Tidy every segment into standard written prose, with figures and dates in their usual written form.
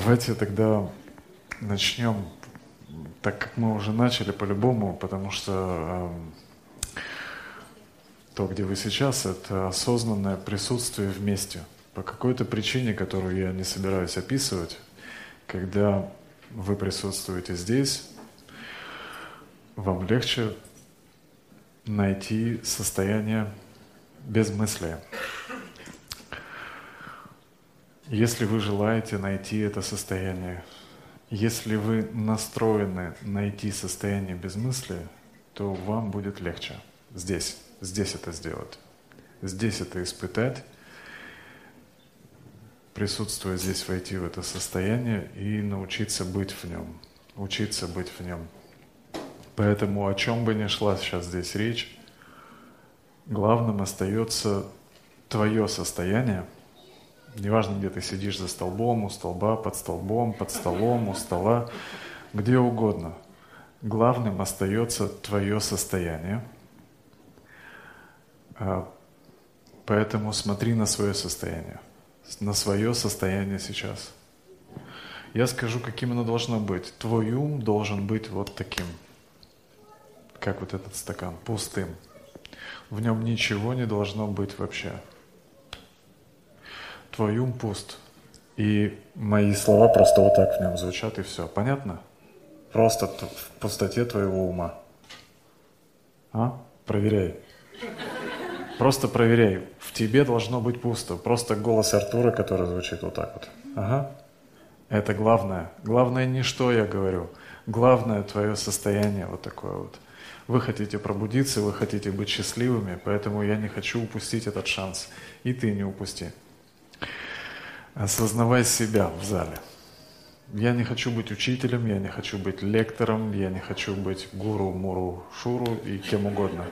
Давайте тогда начнем, так как мы уже начали по-любому, потому что то, где вы сейчас, это осознанное присутствие вместе. По какой-то причине, которую я не собираюсь описывать, когда вы присутствуете здесь, вам легче найти состояние безмыслия. Если вы желаете найти это состояние, если вы настроены найти состояние безмыслия, то вам будет легче здесь это сделать, здесь это испытать, присутствуя здесь, войти в это состояние и научиться быть в нем, учиться быть в нем. Поэтому о чем бы ни шла сейчас здесь речь, главным остается твое состояние. Неважно, где ты сидишь за столбом, у столба, под столом, у стола, где угодно. Главным остается твое состояние. Поэтому смотри на свое состояние сейчас. Я скажу, каким оно должно быть. Твой ум должен быть вот таким, как вот этот стакан, пустым. В нем ничего не должно быть вообще. Твой ум пуст. И мои слова просто вот так в нем звучат, и все. Понятно? Просто в пустоте твоего ума. Проверяй. Просто проверяй. В тебе должно быть пусто. Просто голос Артура, который звучит вот так вот. Ага. Это главное. Главное не что я говорю. Главное твое состояние вот такое вот. Вы хотите пробудиться, вы хотите быть счастливыми, поэтому я не хочу упустить этот шанс. И ты не упусти. Осознавай себя в зале. Я не хочу быть учителем, я не хочу быть лектором, я не хочу быть гуру, муру, шуру и кем угодно.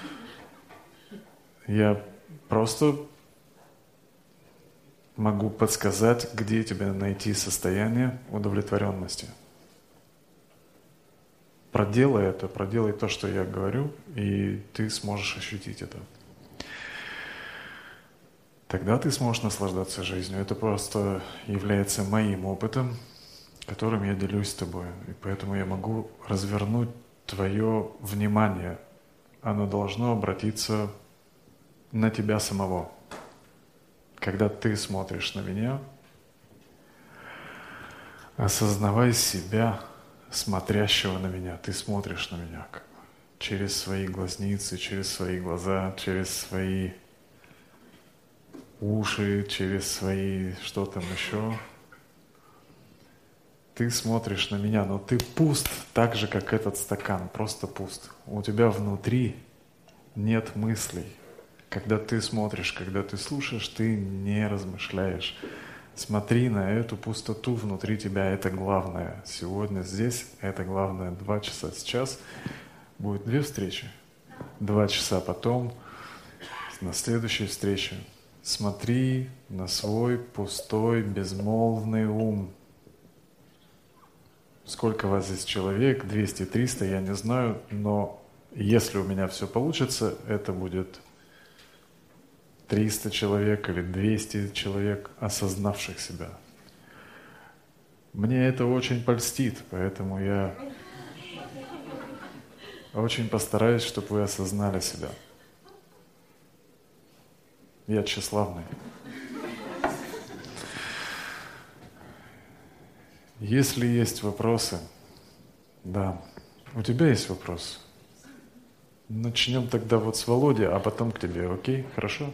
Я просто могу подсказать, где тебе найти состояние удовлетворенности. Проделай то, что я говорю, и ты сможешь ощутить это. Тогда ты сможешь наслаждаться жизнью. Это просто является моим опытом, которым я делюсь с тобой. И поэтому я могу развернуть твое внимание. Оно должно обратиться на тебя самого. Когда ты смотришь на меня, осознавай себя, смотрящего на меня. Ты смотришь на меня через свои глазницы, через свои глаза, через свои уши, через свои что там еще. Ты смотришь на меня, но ты пуст, так же, как этот стакан, просто пуст. У тебя внутри нет мыслей. Когда ты смотришь, когда ты слушаешь, ты не размышляешь. Смотри на эту пустоту внутри тебя, это главное. Сегодня здесь это главное. 2 часа сейчас будет 2 встречи. 2 часа потом на следующей встрече. Смотри на свой пустой, безмолвный ум. Сколько вас здесь человек, 200, 300, я не знаю, но если у меня все получится, это будет 300 человек или 200 человек, осознавших себя. Мне это очень польстит, поэтому я очень постараюсь, чтобы вы осознали себя. Я тщеславный. Если есть вопросы, да, у тебя есть вопрос? Начнем тогда вот с Володи, а потом к тебе, окей? Хорошо?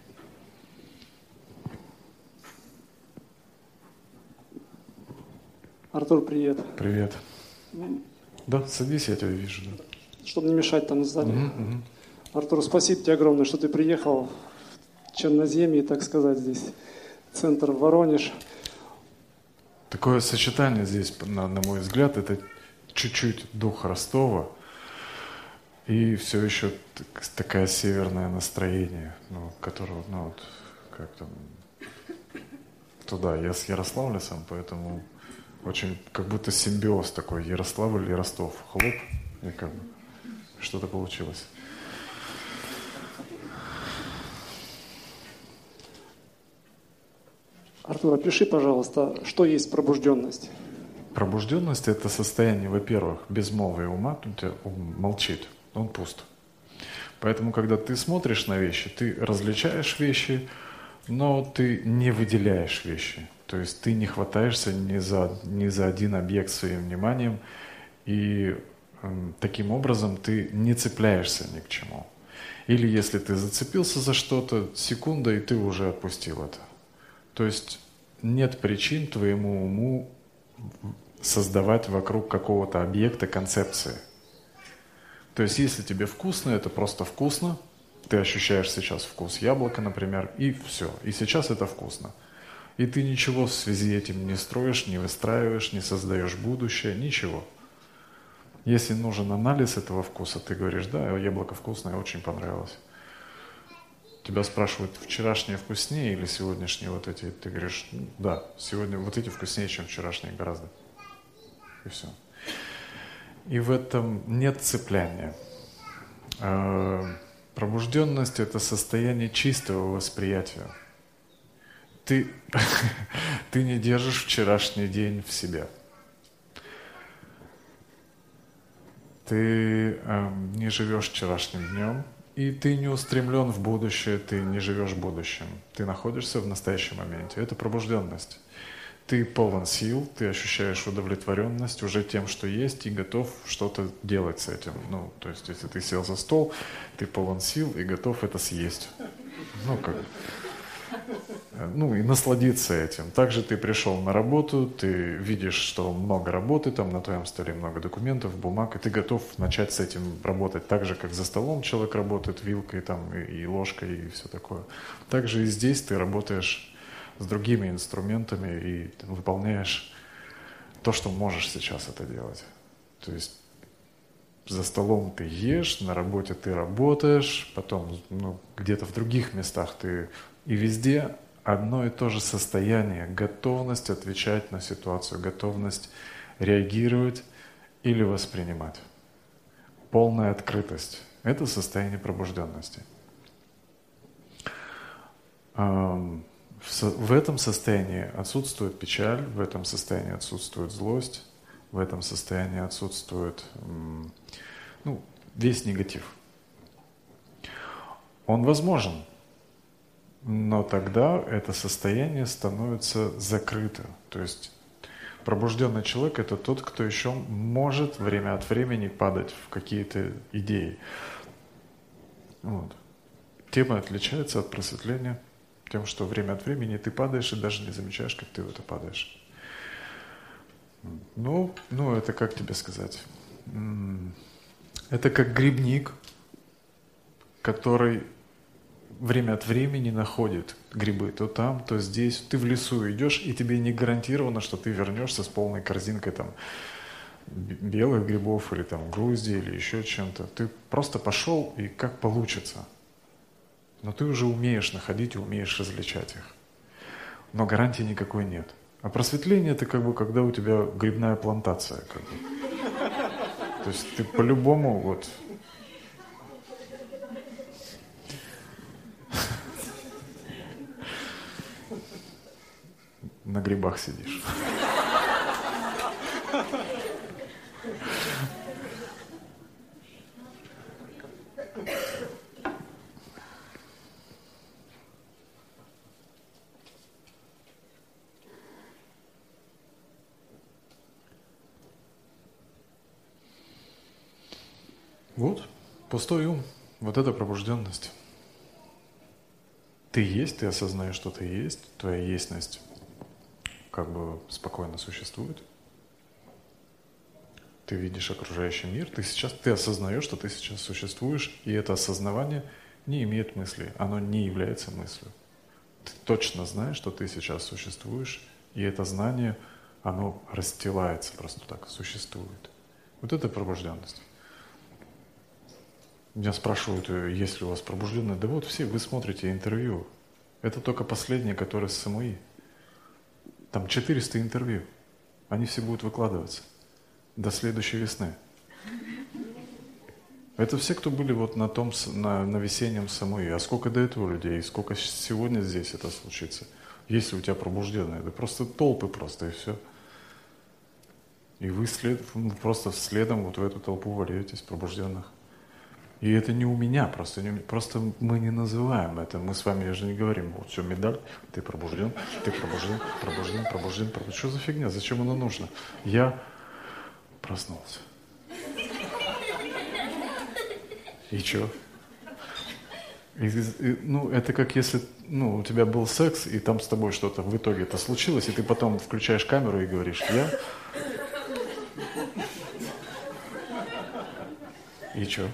Артур, привет. Привет. Да, садись, я тебя вижу. Да. Чтобы не мешать там сзади. Артур, спасибо тебе огромное, что ты приехал в Черноземье, так сказать, здесь, центр Воронеж. Такое сочетание здесь, на мой взгляд, это чуть-чуть дух Ростова и все еще такое северное настроение, которого, вот, как там, туда. Я с Ярославля сам, поэтому очень как будто симбиоз такой, Ярославль и Ростов. Хлоп, и как бы что-то получилось. Артур, опиши, пожалуйста, что есть пробужденность? Пробужденность – это состояние, во-первых, безмолвия ума, у тебя ум молчит, он пуст. Поэтому, когда ты смотришь на вещи, ты различаешь вещи, но ты не выделяешь вещи. То есть ты не хватаешься ни за один объект своим вниманием, и таким образом ты не цепляешься ни к чему. Или если ты зацепился за что-то, секунда, и ты уже отпустил это. То есть нет причин твоему уму создавать вокруг какого-то объекта концепции. То есть если тебе вкусно, это просто вкусно, ты ощущаешь сейчас вкус яблока, например, и все. И сейчас это вкусно. И ты ничего в связи с этим не строишь, не выстраиваешь, не создаешь будущее, ничего. Если нужен анализ этого вкуса, ты говоришь, да, яблоко вкусное, очень понравилось. Тебя спрашивают, вчерашнее вкуснее или сегодняшние вот эти? Ты говоришь, да, сегодня вот эти вкуснее, чем вчерашние гораздо. И все. И в этом нет цепляния. Пробужденность – это состояние чистого восприятия. Ты не держишь вчерашний день в себе. Ты не живешь вчерашним днем, и ты не устремлен в будущее, ты не живешь будущим. Ты находишься в настоящем моменте. Это пробужденность. Ты полон сил, ты ощущаешь удовлетворенность уже тем, что есть, и готов что-то делать с этим. Ну, то есть, если ты сел за стол, ты полон сил и готов это съесть. И насладиться этим. Также ты пришел на работу, ты видишь, что много работы, там на твоем столе много документов, бумаг, и ты готов начать с этим работать. Так же, как за столом человек работает вилкой там, и ложкой, и все такое. Также и здесь ты работаешь с другими инструментами и выполняешь то, что можешь сейчас это делать. То есть за столом ты ешь, на работе ты работаешь, потом где-то в других местах ты... И везде одно и то же состояние, готовность отвечать на ситуацию, готовность реагировать или воспринимать. Полная открытость – это состояние пробужденности. В этом состоянии отсутствует печаль, в этом состоянии отсутствует злость, в этом состоянии отсутствует весь негатив. Он возможен, но тогда это состояние становится закрыто. То есть пробужденный человек – это тот, кто еще может время от времени падать в какие-то идеи. Вот. Тема отличается от просветления тем, что время от времени ты падаешь и даже не замечаешь, как ты в это падаешь. Это как тебе сказать? Это как грибник, который время от времени находит грибы то там, то здесь. Ты в лесу идешь, и тебе не гарантировано, что ты вернешься с полной корзинкой там белых грибов или там грузди или еще чем-то. Ты просто пошел, и как получится. Но ты уже умеешь находить и умеешь различать их. Но гарантии никакой нет. А просветление – это как бы когда у тебя грибная плантация. Как бы. То есть ты по-любому на грибах сидишь. Вот, пустой ум, вот это пробужденность. Ты есть, ты осознаешь, что ты есть, твоя естьность как бы спокойно существует. Ты видишь окружающий мир, ты осознаешь, что ты сейчас существуешь, и это осознавание не имеет мысли, оно не является мыслью. Ты точно знаешь, что ты сейчас существуешь, и это знание, оно расстилается просто так, существует. Вот это пробужденность. Меня спрашивают, есть ли у вас пробужденные. Да вот все, вы смотрите интервью. Это только последнее, которое с СМИ. Там 400 интервью. Они все будут выкладываться до следующей весны. Это все, кто были на весеннем СМИ. А сколько до этого людей, сколько сегодня здесь это случится? если у тебя пробужденные, да просто толпы просто, и все. И вы просто следом вот в эту толпу вольетесь, пробужденных. И это не у меня, просто мы не называем это. Мы с вами же не говорим, вот все, медаль, ты пробужден. Что за фигня? Зачем оно нужно? Я проснулся. И что? Ну, это как если у тебя был секс, и там с тобой что-то в итоге это случилось, и ты потом включаешь камеру и говоришь, я... И что?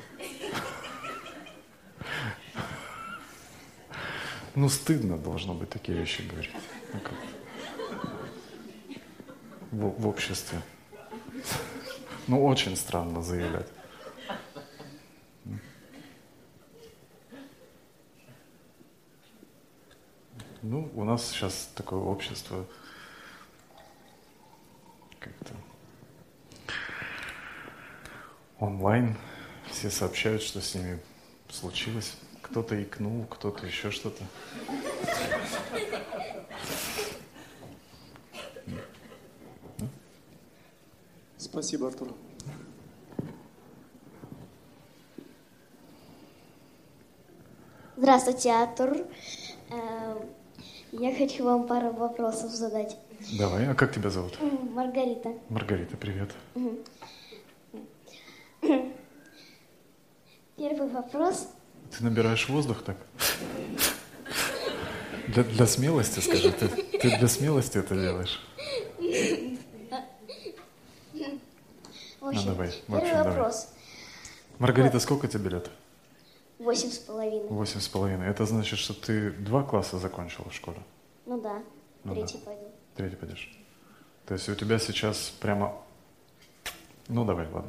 Ну, стыдно должно быть такие вещи говорить. Ну, как? В обществе. Ну, очень странно заявлять. Ну, у нас сейчас такое общество как-то онлайн. Все сообщают, что с ними случилось. Кто-то икнул, кто-то еще что-то. Спасибо, Артур. Здравствуйте, Артур. Я хочу вам пару вопросов задать. Давай, а как тебя зовут? Маргарита. Маргарита, привет. Первый вопрос. Ты набираешь воздух так? Для смелости, скажи. Ты для смелости это делаешь? В общем, давай, первый вопрос. Маргарита, сколько тебе лет? 8,5. 8,5. Это значит, что ты 2 класса закончила в школе? Ну да, Ну третий да. пойду. Третий пойдешь. То есть у тебя сейчас прямо... Ну давай, ладно.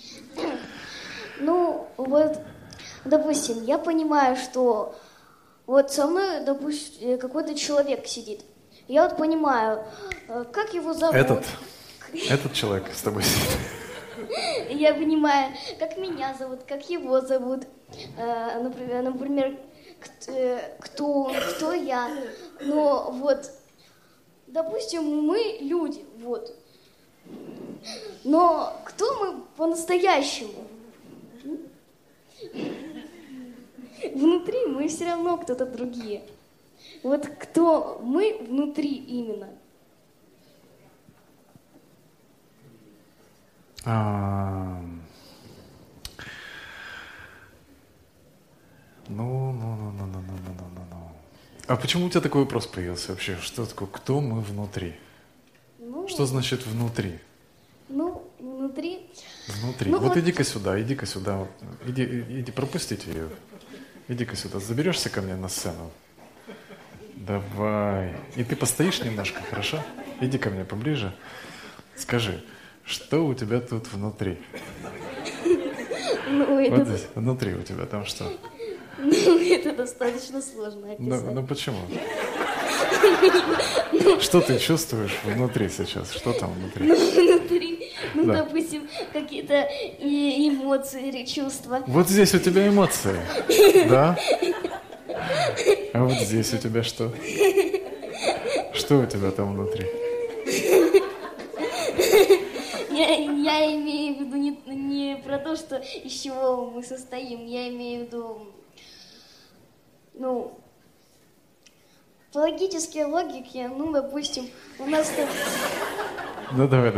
Ну, вот, допустим, я понимаю, что вот со мной, допустим, какой-то человек сидит. Я вот понимаю, как его зовут. Этот человек с тобой сидит. Я понимаю, как меня зовут, как его зовут. Например, кто я. Но вот, допустим, мы люди, вот. Но кто мы по-настоящему? Внутри мы все равно кто-то другие. Вот кто мы внутри именно? А почему у тебя такой вопрос появился вообще? Что такое, кто мы внутри? Ну, Что значит внутри? Ну, внутри. Внутри. Ну, вот иди-ка сюда. Вот. Иди, пропустите ее. Иди-ка сюда. Заберешься ко мне на сцену? Давай. И ты постоишь немножко, хорошо? Иди ко мне поближе. Скажи, что у тебя тут внутри? Ну, это... Вот здесь, внутри у тебя там что? Ну, это достаточно сложно описать. Ну почему? Что ты чувствуешь внутри сейчас? Что там внутри? Внутри, Да. допустим, какие-то эмоции или чувства. Вот здесь у тебя эмоции, да? А вот здесь у тебя что? Что у тебя там внутри? Я имею в виду не про то, что из чего мы состоим. Я имею в виду, ну, по логической логике, ну, допустим, у нас там... Ну, давай.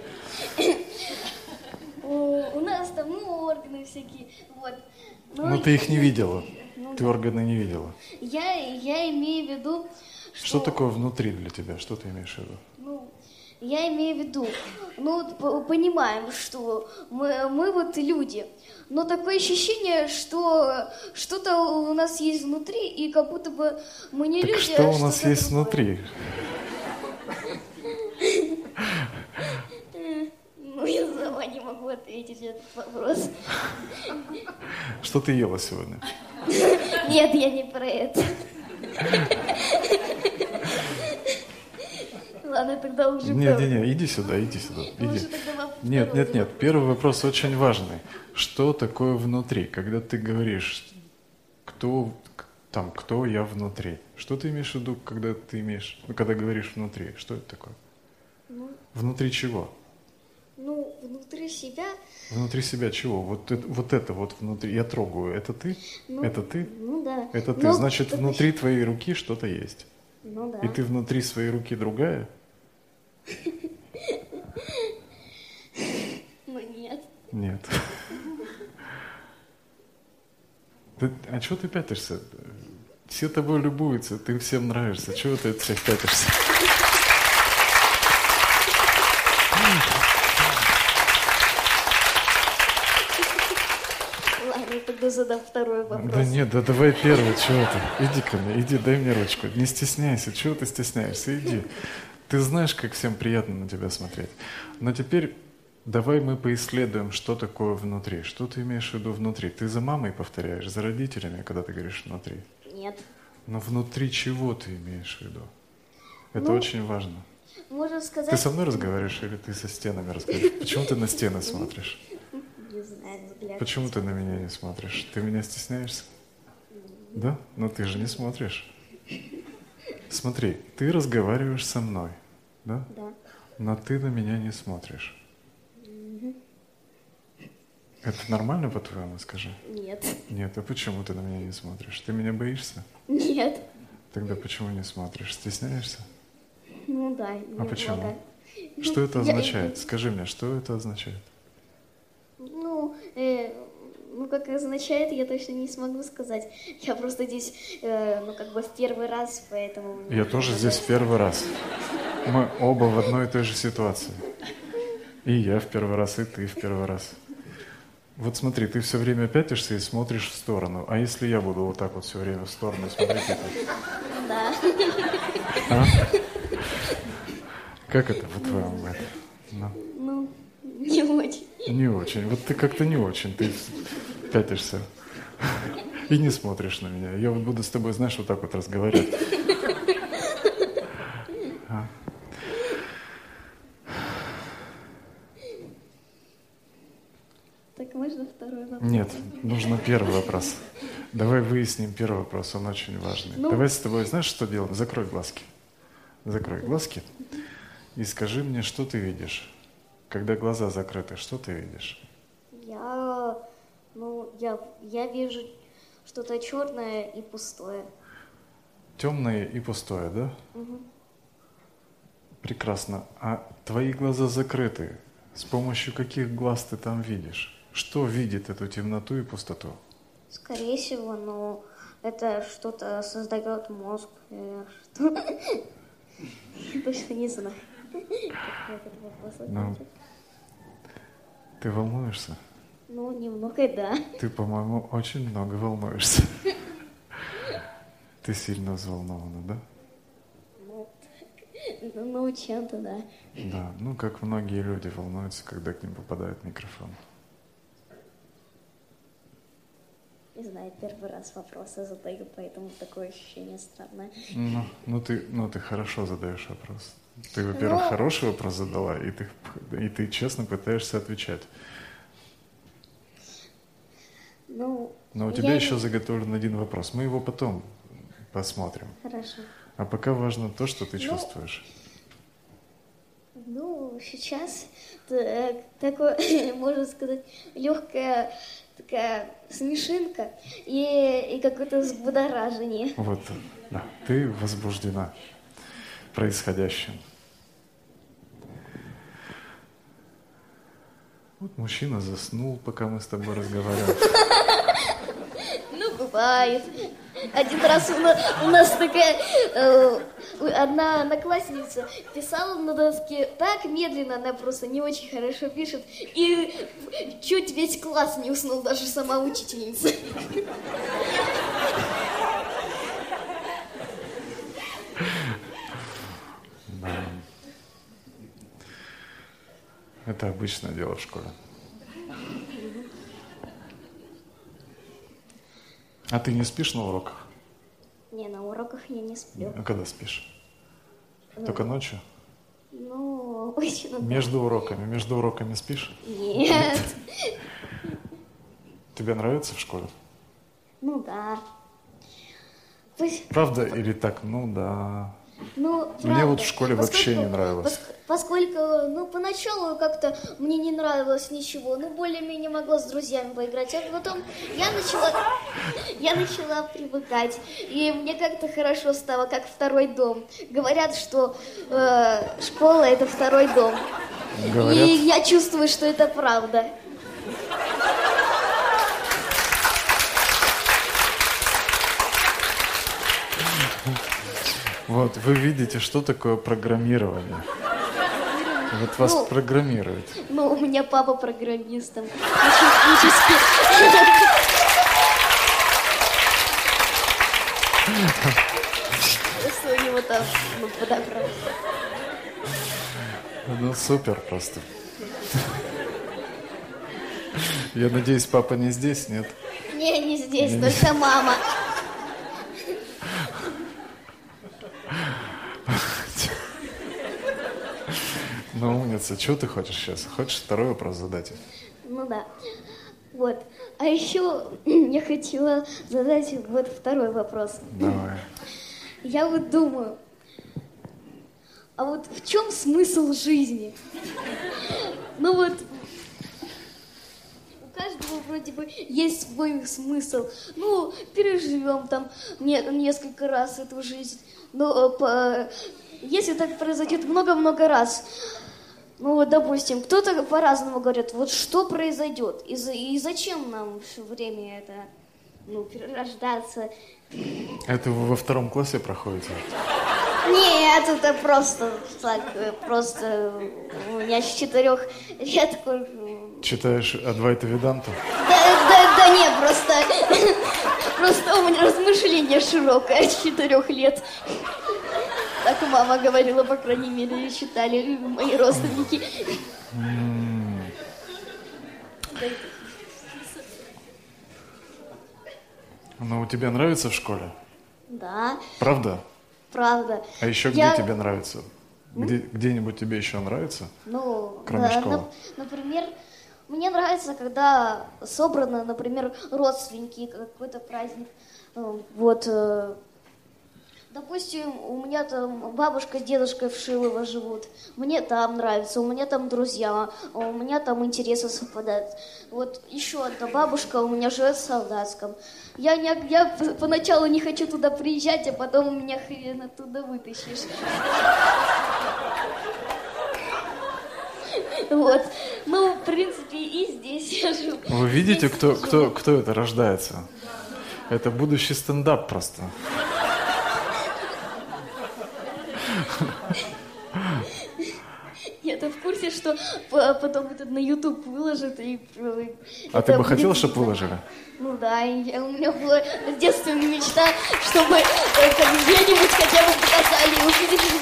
У нас там, ну, органы всякие, вот. Ну, ты их не видела. Ты органы не видела. Я имею в виду, Что такое внутри для тебя? Что ты имеешь в виду? Ну, я имею в виду, ну, вот понимаем, что мы вот люди, но такое ощущение, что что-то у нас есть внутри, и как будто бы мы не Так люди, что а у нас что-то есть другое. внутри? Ну, я сама не могу ответить на этот вопрос. Что ты ела сегодня? Нет, я не про это. Ладно, тогда уже... Не, иди сюда, иди. Нет, первый вопрос очень важный. Что такое внутри? Когда ты говоришь, кто Там, кто я внутри. Что ты имеешь в виду, когда ты имеешь, когда говоришь внутри? Что это такое? Ну, Внутри чего? ну, внутри себя, Внутри себя чего? Вот это вот внутри. Я трогаю. Это ты? ну, Это ты? ну да. Это ты. Ну, Значит, это- внутри твоей руки что-то есть. Ну да. И ты внутри своей руки другая? Ну нет. Нет. А чего ты пятишься? Все тобой любуются, ты всем нравишься. Чего ты от всех пятишься? Ладно, тогда задам второй вопрос. Да нет, да давай первый, чего ты? Иди ко мне, иди, дай мне ручку. Не стесняйся, чего ты стесняешься? Иди. Ты знаешь, как всем приятно на тебя смотреть. Но теперь давай мы поисследуем, что такое внутри. Что ты имеешь в виду внутри? Ты за мамой повторяешь, за родителями, когда ты говоришь внутри? Нет. Но внутри чего ты имеешь в виду? Это Ну, очень важно. Можно сказать... Ты со мной разговариваешь или ты со стенами разговариваешь? Почему ты на стены смотришь? Не знаю, взгляд. Почему ты на меня не смотришь? Ты меня стесняешься? Да? Но ты же не смотришь. Смотри, ты разговариваешь со мной, да? Да. Но ты на меня не смотришь. Это нормально, по-твоему, скажи? Нет. Нет, а почему ты на меня не смотришь? Ты меня боишься? Нет. Тогда почему не смотришь? Стесняешься? Ну да, немного. А почему? Что это означает? Скажи мне, что это означает? Ну, как означает, я точно не смогу сказать. Я просто здесь, в первый раз, поэтому... Я тоже здесь в первый раз. Мы оба в одной и той же ситуации. И я в первый раз, и ты в первый раз. Вот смотри, ты все время пятишься и смотришь в сторону. А если я буду вот так вот все время в сторону смотреть? Да. А? Как это, по-твоему? Ну, не очень. Не очень. Вот ты как-то не очень. Ты пятишься и не смотришь на меня. Я вот буду с тобой, знаешь, вот так вот разговаривать. А? Так можно второй вопрос? Нет, нужно первый вопрос. Давай выясним первый вопрос, он очень важный. Ну. Давай с тобой, знаешь, что делаем? Закрой глазки. Закрой глазки и скажи мне, что ты видишь. Когда глаза закрыты, что ты видишь? Я вижу что-то черное и пустое. Темное и пустое, да? Прекрасно. А твои глаза закрыты. С помощью каких глаз ты там видишь? Что видит эту темноту и пустоту? Скорее всего, это что-то создает мозг. Что? Я точно не знаю. Как этот вопрос ответить? Ты волнуешься? Ну, немного, да. Ты, по-моему, очень много волнуешься. Ты сильно взволнована, да? Ну, чем-то, да. Да, ну как многие люди волнуются, когда к ним попадает микрофон. Не знаю, первый раз вопросы задаю, поэтому такое ощущение странное. Ну ты хорошо задаешь вопрос. Ты, во-первых, хороший вопрос задала, и ты честно пытаешься отвечать. Но у тебя еще заготовлен один вопрос. Мы его потом посмотрим. Хорошо. А пока важно то, что ты чувствуешь. Ну, сейчас такое, можно сказать, легкая такая смешинка и какое-то взбудоражение. Вот, да, ты возбуждена происходящим. Вот мужчина заснул, пока мы с тобой разговаривали. Ну, бывает. Один раз у нас такая одна одноклассница писала на доске так медленно, она просто не очень хорошо пишет, и чуть весь класс не уснул, даже сама учительница. Да. Это обычное дело в школе. А ты не спишь на уроках? Не, на уроках я не сплю. А когда спишь? Только ночью? Ну, очень... Между уроками спишь? Нет. Тебе нравится в школе? Ну да. Правда или так? Ну да. Ну, Мне правда. вот в школе вообще не нравилось. Поскольку, ну, поначалу как-то мне не нравилось ничего, ну, более-менее могла с друзьями поиграть, а потом я начала привыкать, и мне как-то хорошо стало, как второй дом. Говорят, что школа — это второй дом. Говорят? И я чувствую, что это правда. Вот, вы видите, что такое программирование. Вот вас Ну, программируют. Ну, у меня папа программистом. Технически. Просто у него там, ну, подобрал. Ну, супер просто. Я надеюсь, папа не здесь, нет? Не здесь, только мама. Ну, умница, что ты хочешь сейчас? Хочешь второй вопрос задать? Ну да. Вот. А еще я хотела задать вот второй вопрос. Давай. Я вот думаю, а вот в чем смысл жизни? Ну вот, у каждого вроде бы есть свой смысл. Ну, переживем там несколько раз эту жизнь. Но если так произойдет много-много раз, ну вот, допустим, кто-то по-разному говорит, вот что произойдет, и зачем нам все время это, ну, перерождаться. Это вы во втором классе проходите? Нет, это просто так, просто у меня с 4 лет такой... Читаешь Адвайта Веданту? Да нет, просто у меня размышление широкое с 4 лет. Так мама говорила, по крайней мере, читали мои родственники. Ну, тебе нравится в школе? Да, Правда? правда. А еще где тебе нравится? Где-нибудь тебе еще нравится? Ну, Кроме школы. Например, мне нравится, когда собраны, например, родственники, какой-то праздник. Вот, допустим, у меня там бабушка с дедушкой в Шилово живут. Мне там нравится, у меня там друзья, у меня там интересы совпадают. Вот еще одна бабушка у меня живет в Солдатском. Я поначалу не хочу туда приезжать, а потом меня хрен оттуда вытащишь. Вот. Ну, в принципе, и здесь я живу. Вы видите, кто это рождается? Это будущий стендап просто. Я-то в курсе, что потом это на YouTube выложат. А ты бы хотел, чтобы выложили? Ну да, у меня была с детства мечта, чтобы где-нибудь хотя бы показали и увидели.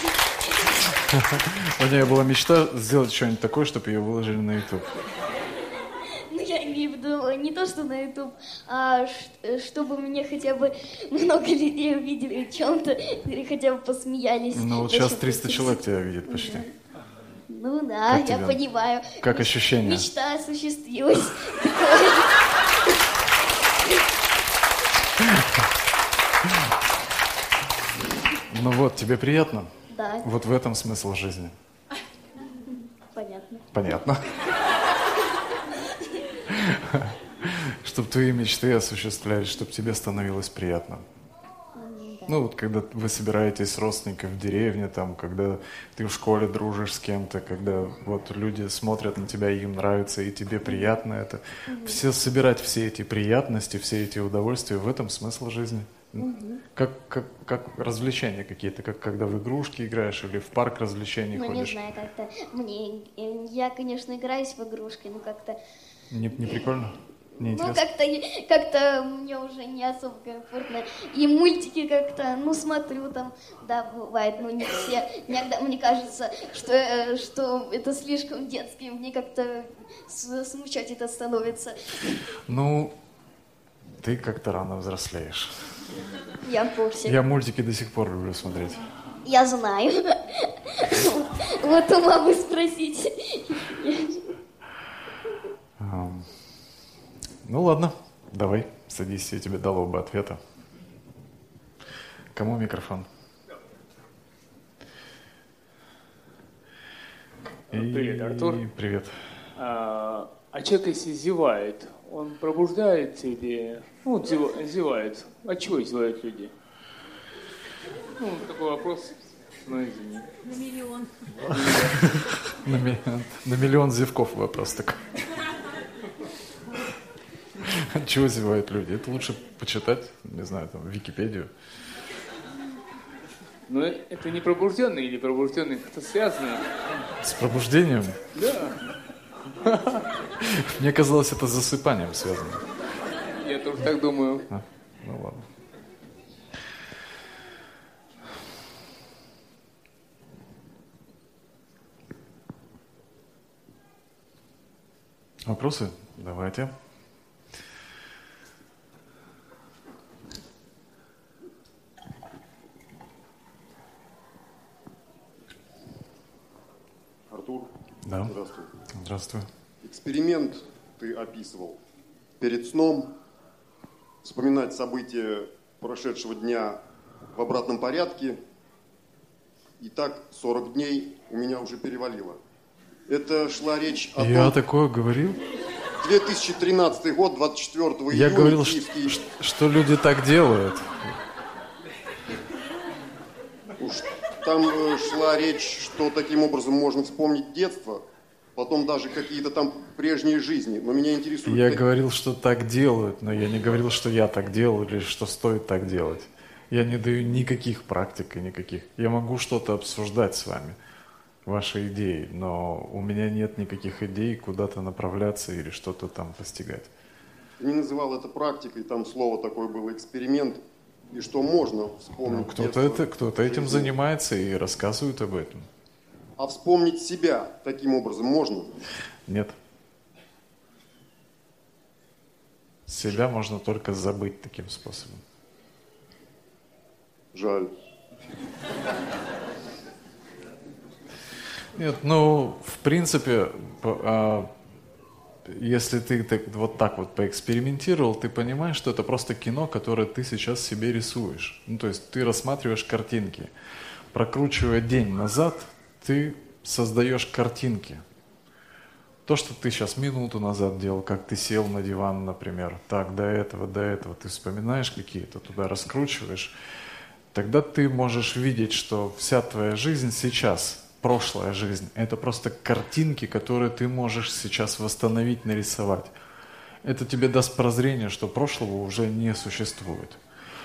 У меня была мечта сделать что-нибудь такое, чтобы ее выложили на YouTube. Ну, я имею в виду не то, что на YouTube, а чтобы меня хотя бы много людей увидели в чем-то, или хотя бы посмеялись. Ну, вот сейчас 300 человек тебя видит почти. Ну да, Как я тебе? понимаю. Как ощущения? Мечта осуществилась. Ну вот, тебе приятно? Да, Вот в этом смысл жизни. понятно. Понятно. Чтобы твои мечты осуществлялись, чтобы тебе становилось приятно. Ну вот когда вы собираетесь с родственниками в деревне, там, когда ты в школе дружишь с кем-то, когда вот люди смотрят на тебя, им нравится, и тебе приятно это. Собирать все эти приятности, все эти удовольствия, в этом смысл жизни. Как развлечения какие-то, как когда в игрушки играешь или в парк развлечений Ну, ходишь. не знаю, как-то я, конечно, играюсь в игрушки, но как-то... Не прикольно? Не Ну, интересно? как-то мне уже не особо комфортно. И мультики как-то, ну, смотрю там, да, бывает, но не все. Иногда мне кажется, что это слишком детские, мне как-то смущать это становится. Ну, ты как-то рано взрослеешь. Я в курсе. Я мультики до сих пор люблю смотреть. Я знаю. Вот у мамы спросить. Ну ладно, давай, садись, я тебе дал оба ответа. Кому микрофон? Привет, Артур. Привет. А человек, если зевает, он пробуждается или... Ну, зевает. От чего зевают люди? Ну, такой вопрос. Ну, извини. На миллион. На миллион зевков вопрос такой. От чего зевают люди? Это лучше почитать, не знаю, там, Википедию. Но это не пробужденный или пробужденный как-то связано? С пробуждением? Да. Мне казалось, это с засыпанием связано. Я тоже так думаю. Ну ладно. Вопросы? Давайте. Артур, Да. здравствуй. Здравствуй. Эксперимент ты описывал. Перед сном вспоминать события прошедшего дня в обратном порядке. И так 40 дней у меня уже перевалило. Это шла речь о Я том, такое говорил? 2013 год, 24 июня. Я говорил, киевский... что люди так делают. Уж там шла речь, что таким образом можно вспомнить детство, потом даже какие-то там прежние жизни. Но меня интересует... Я говорил, что так делают, но я не говорил, что я так делал или что стоит так делать. Я не даю никаких практик и никаких. Я могу что-то обсуждать с вами, ваши идеи, но у меня нет никаких идей куда-то направляться или что-то там постигать. Ты не называл это практикой, там слово такое было эксперимент, и что можно вспомнить. Ну, кто-то этим занимается и рассказывает об этом. А вспомнить себя таким образом можно? Нет. Себя можно только забыть таким способом. Жаль. Нет, ну, в принципе, если ты вот так вот поэкспериментировал, ты понимаешь, что это просто кино, которое ты сейчас себе рисуешь. Ну, то есть ты рассматриваешь картинки. Прокручивая день назад, ты создаешь картинки. То, что ты сейчас минуту назад делал, как ты сел на диван, например, так, до этого, ты вспоминаешь какие-то, туда раскручиваешь, тогда ты можешь видеть, что вся твоя жизнь сейчас, прошлая жизнь, это просто картинки, которые ты можешь сейчас восстановить, нарисовать. Это тебе даст прозрение, что прошлого уже не существует.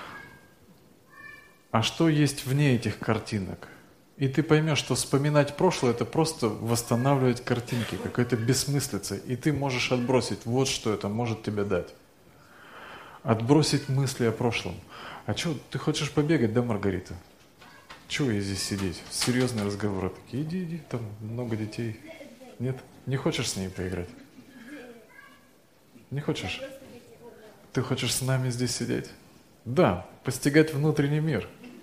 А что есть вне этих картинок? И ты поймешь, что вспоминать прошлое – это просто восстанавливать картинки, какая-то бессмыслица. И ты можешь отбросить, вот что это может тебе дать. Отбросить мысли о прошлом. А что, ты хочешь побегать, да, Маргарита? Чего ей здесь сидеть? Серьезные разговоры такие. Иди, там много детей. Нет? Не хочешь с ней поиграть? Не хочешь? Ты хочешь с нами здесь сидеть? Да, постигать внутренний мир.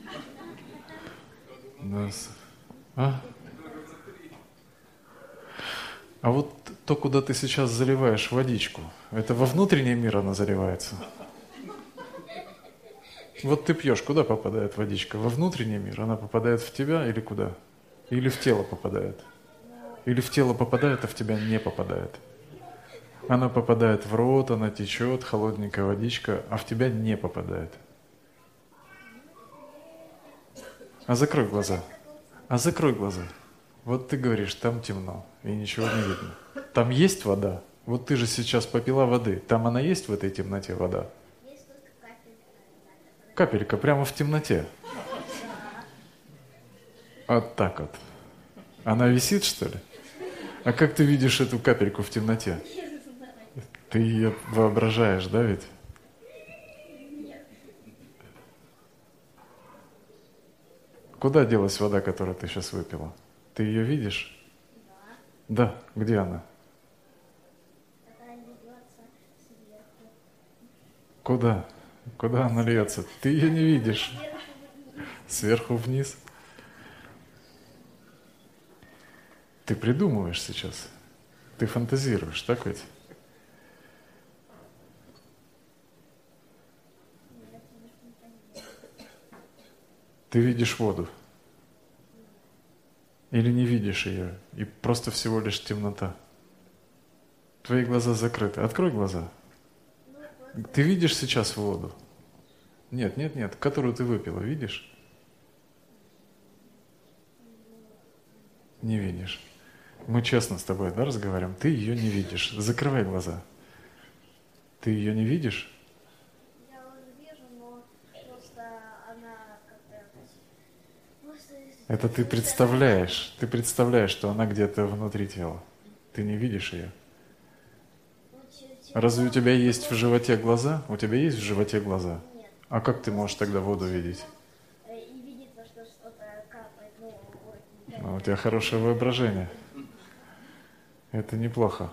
А вот то, куда ты сейчас заливаешь водичку, это во внутренний мир она заливается? Вот ты пьешь, куда попадает водичка? Во внутренний мир? Она попадает в тебя или куда? Или в тело попадает? Или в тело попадает, а в тебя не попадает? Она попадает в рот, она течет, холодненькая водичка, а в тебя не попадает. А закрой глаза. А закрой глаза. Вот ты говоришь, там темно, и ничего не видно. Там есть вода? Вот ты же сейчас попила воды. Там она есть в этой темноте, вода? Капелька прямо в темноте. Вот так вот. Она висит, что ли? А как ты видишь эту капельку в темноте? Ты ее воображаешь, да, ведь? Куда делась вода, которую ты сейчас выпила? Ты ее видишь? Да. Да. Где она? Куда? Куда она льется? Ты ее не видишь. Сверху вниз. Ты придумываешь сейчас. Ты фантазируешь, так ведь? Ты видишь воду? Или не видишь ее, и просто всего лишь темнота? Твои глаза закрыты. Открой глаза. Ты видишь сейчас воду? Нет, нет, нет, которую ты выпила, видишь? Не видишь. Мы честно с тобой, да, разговариваем? Ты ее не видишь. Закрывай глаза. Ты ее не видишь? Я уже вижу, но просто она как-то... Это ты представляешь. Ты представляешь, что она где-то внутри тела. Ты не видишь ее. Разве у тебя есть в животе глаза? У тебя есть в животе глаза? Нет. А как ты можешь тогда воду видеть? И видится, что что-то капает. У тебя хорошее воображение. Это неплохо.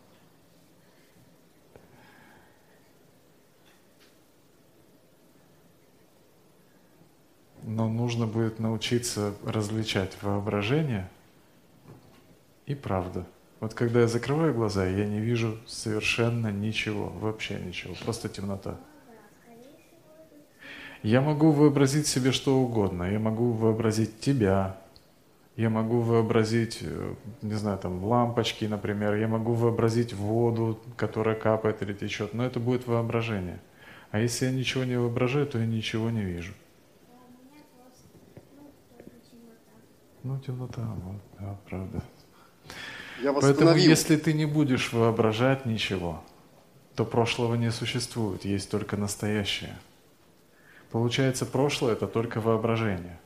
Но нужно будет научиться различать воображение и правду. Вот когда я закрываю глаза, я не вижу совершенно ничего, вообще ничего, просто темнота. Я могу вообразить себе что угодно. Я могу вообразить тебя, я могу вообразить, не знаю, там лампочки, например, я могу вообразить воду, которая капает или течет, но это будет воображение. А если я ничего не воображаю, то я ничего не вижу. Ну, темнота, вот, да, правда. Поэтому, если ты не будешь воображать ничего, то прошлого не существует, есть только настоящее. Получается, прошлое – это только воображение.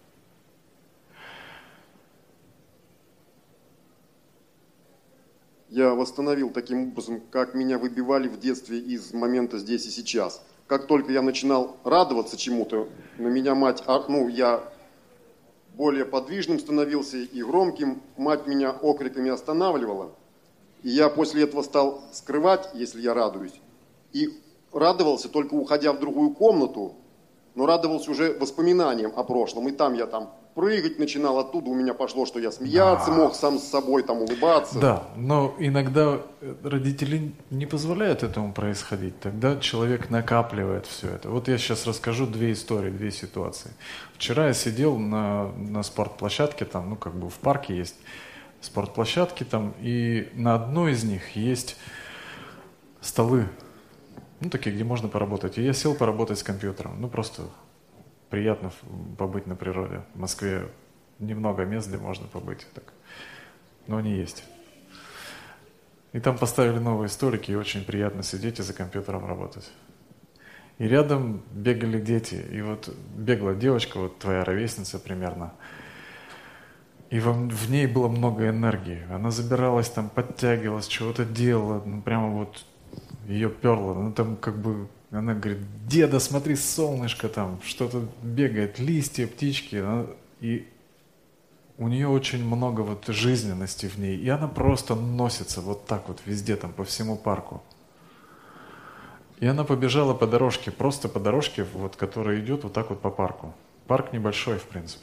Я восстановил таким образом, как меня выбивали в детстве из момента здесь и сейчас. Как только я начинал радоваться чему-то, на меня мать, я более подвижным становился и громким, мать меня окриками останавливала. И я после этого стал скрывать, если я радуюсь. И радовался только уходя в другую комнату, но радовался уже воспоминаниям о прошлом. И там я прыгать начинал, оттуда у меня пошло, что я смеяться мог сам с собой, улыбаться. Да, но иногда родители не позволяют этому происходить. Тогда человек накапливает все это. Вот я сейчас расскажу две истории, две ситуации. Вчера я сидел на спортплощадке, в парке есть спортплощадки там, и на одной из них есть столы, такие, где можно поработать. И я сел поработать с компьютером. Просто приятно побыть на природе. В Москве немного мест, где можно побыть. Но они есть. И там поставили новые столики, и очень приятно сидеть и за компьютером работать. И рядом бегали дети. И вот бегала девочка, твоя ровесница примерно. И в ней было много энергии. Она забиралась там, подтягивалась, чего-то делала. Прямо ее перло. Она говорит: деда, смотри, солнышко там, что-то бегает, листья, птички. И у нее очень много жизненности в ней. И она просто носится везде, по всему парку. И она побежала по дорожке, просто по дорожке, которая идет по парку. Парк небольшой, в принципе.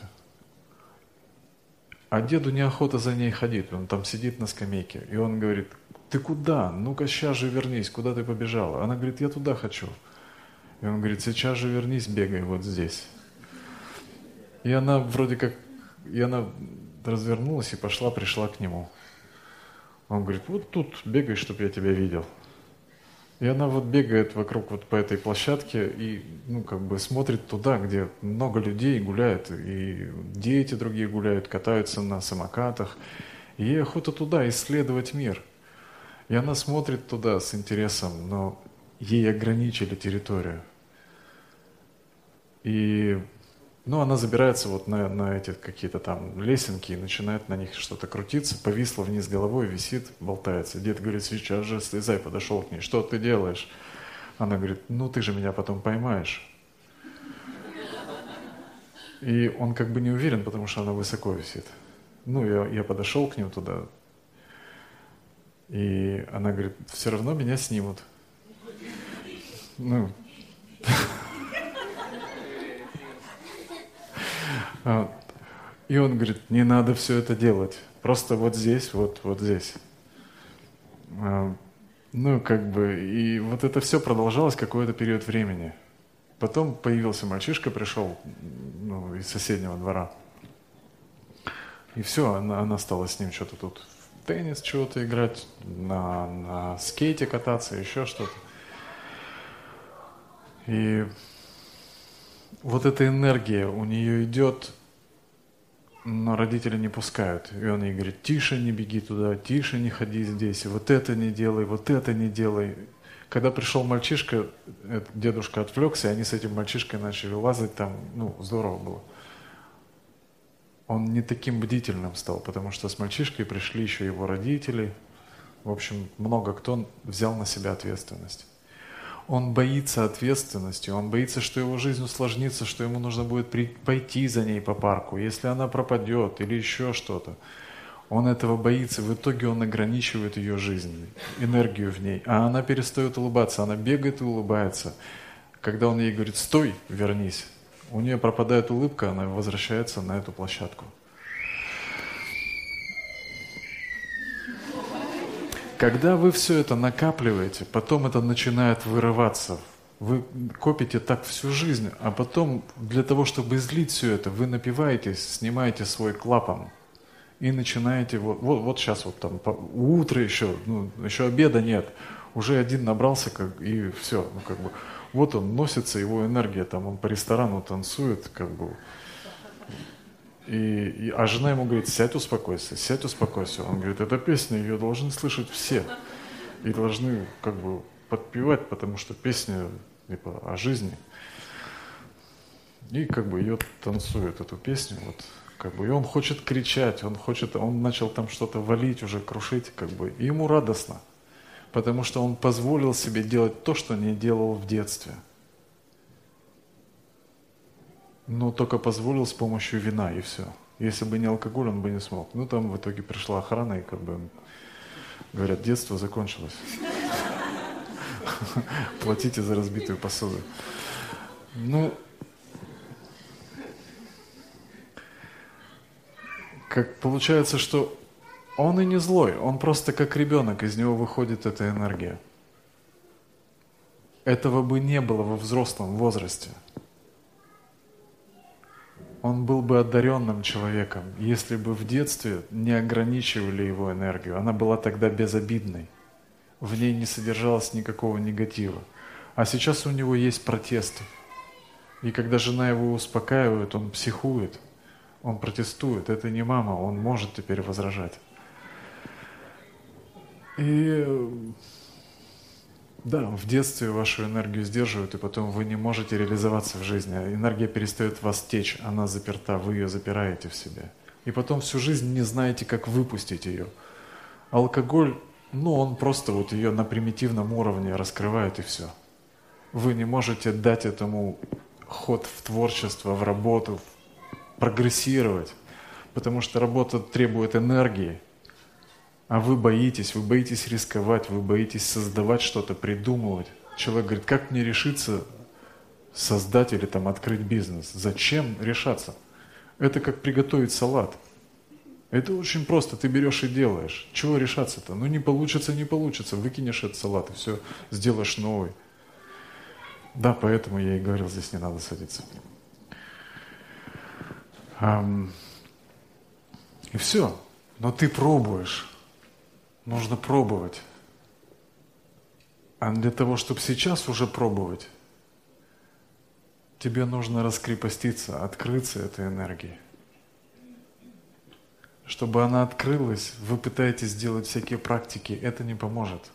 А деду неохота за ней ходить, он там сидит на скамейке. И он говорит: ты куда? Ну-ка, сейчас же вернись, куда ты побежала? Она говорит: я туда хочу. И он говорит: сейчас же вернись, бегай здесь. И она она развернулась и пришла к нему. Он говорит: вот тут бегай, чтобы я тебя видел. И она бегает вокруг по этой площадке и, смотрит туда, где много людей гуляют, и дети другие гуляют, катаются на самокатах. И ей охота туда исследовать мир. И она смотрит туда с интересом, но ей ограничили территорию. И она забирается на эти какие-то там лесенки и начинает на них что-то крутиться, повисла вниз головой, висит, болтается. Дед говорит: сейчас же слезай, подошел к ней. Что ты делаешь? Она говорит: ты же меня потом поймаешь. И он не уверен, потому что она высоко висит. Я подошел к ним туда. И она говорит: все равно меня снимут. И он говорит: не надо все это делать. Просто здесь, здесь. И это все продолжалось какой-то период времени. Потом появился мальчишка, пришел из соседнего двора. И все, она стала с ним что-то тут в теннис чего-то играть, на скейте кататься, еще что-то. И вот эта энергия у нее идет, но родители не пускают. И он ей говорит: тише, не беги туда, тише, не ходи здесь, вот это не делай, вот это не делай. Когда пришел мальчишка, дедушка отвлекся, и они с этим мальчишкой начали лазать там, здорово было. Он не таким бдительным стал, потому что с мальчишкой пришли еще его родители. В общем, много кто взял на себя ответственность. Он боится ответственности, он боится, что его жизнь усложнится, что ему нужно будет пойти за ней по парку, если она пропадет или еще что-то. Он этого боится, в итоге он ограничивает ее жизнь, энергию в ней. А она перестает улыбаться, она бегает и улыбается. Когда он ей говорит: стой, вернись, у нее пропадает улыбка, она возвращается на эту площадку. Когда вы все это накапливаете, потом это начинает вырываться. Вы копите так всю жизнь, а потом для того, чтобы излить все это, вы напиваетесь, снимаете свой клапан и начинаете вот сейчас вот там утро еще, еще обеда нет, уже один набрался и все, вот он носится, его энергия, там он по ресторану танцует, а жена ему говорит: сядь, успокойся. Он говорит: эта песня, ее должны слышать все. И должны подпевать, потому что песня о жизни. И ее танцует, эту песню. И он хочет кричать, он начал там что-то валить, уже крушить, и ему радостно. Потому что он позволил себе делать то, что не делал в детстве. Но только позволил с помощью вина, и все. Если бы не алкоголь, он бы не смог. Там в итоге пришла охрана, и говорят: детство закончилось. Платите за разбитую посуду. Получается, что он и не злой, он просто как ребенок, из него выходит эта энергия. Этого бы не было во взрослом возрасте. Он был бы одаренным человеком, если бы в детстве не ограничивали его энергию. Она была тогда безобидной. В ней не содержалось никакого негатива. А сейчас у него есть протесты. И когда жена его успокаивает, он психует, он протестует. Это не мама, он может теперь возражать. И да, в детстве вашу энергию сдерживают, и потом вы не можете реализоваться в жизни. Энергия перестает в вас течь, она заперта, вы ее запираете в себе. И потом всю жизнь не знаете, как выпустить ее. Алкоголь, он просто ее на примитивном уровне раскрывает, и все. Вы не можете дать этому ход в творчество, в работу, прогрессировать, потому что работа требует энергии. А вы боитесь рисковать, вы боитесь создавать что-то, придумывать. Человек говорит: как мне решиться создать или открыть бизнес? Зачем решаться? Это как приготовить салат. Это очень просто, ты берешь и делаешь. Чего решаться-то? Не получится, выкинешь этот салат и все, сделаешь новый. Да, поэтому я и говорил, здесь не надо садиться. И все. Но ты пробуешь. Нужно пробовать. А для того, чтобы сейчас уже пробовать, тебе нужно раскрепоститься, открыться этой энергии. Чтобы она открылась, вы пытаетесь сделать всякие практики, это не поможет.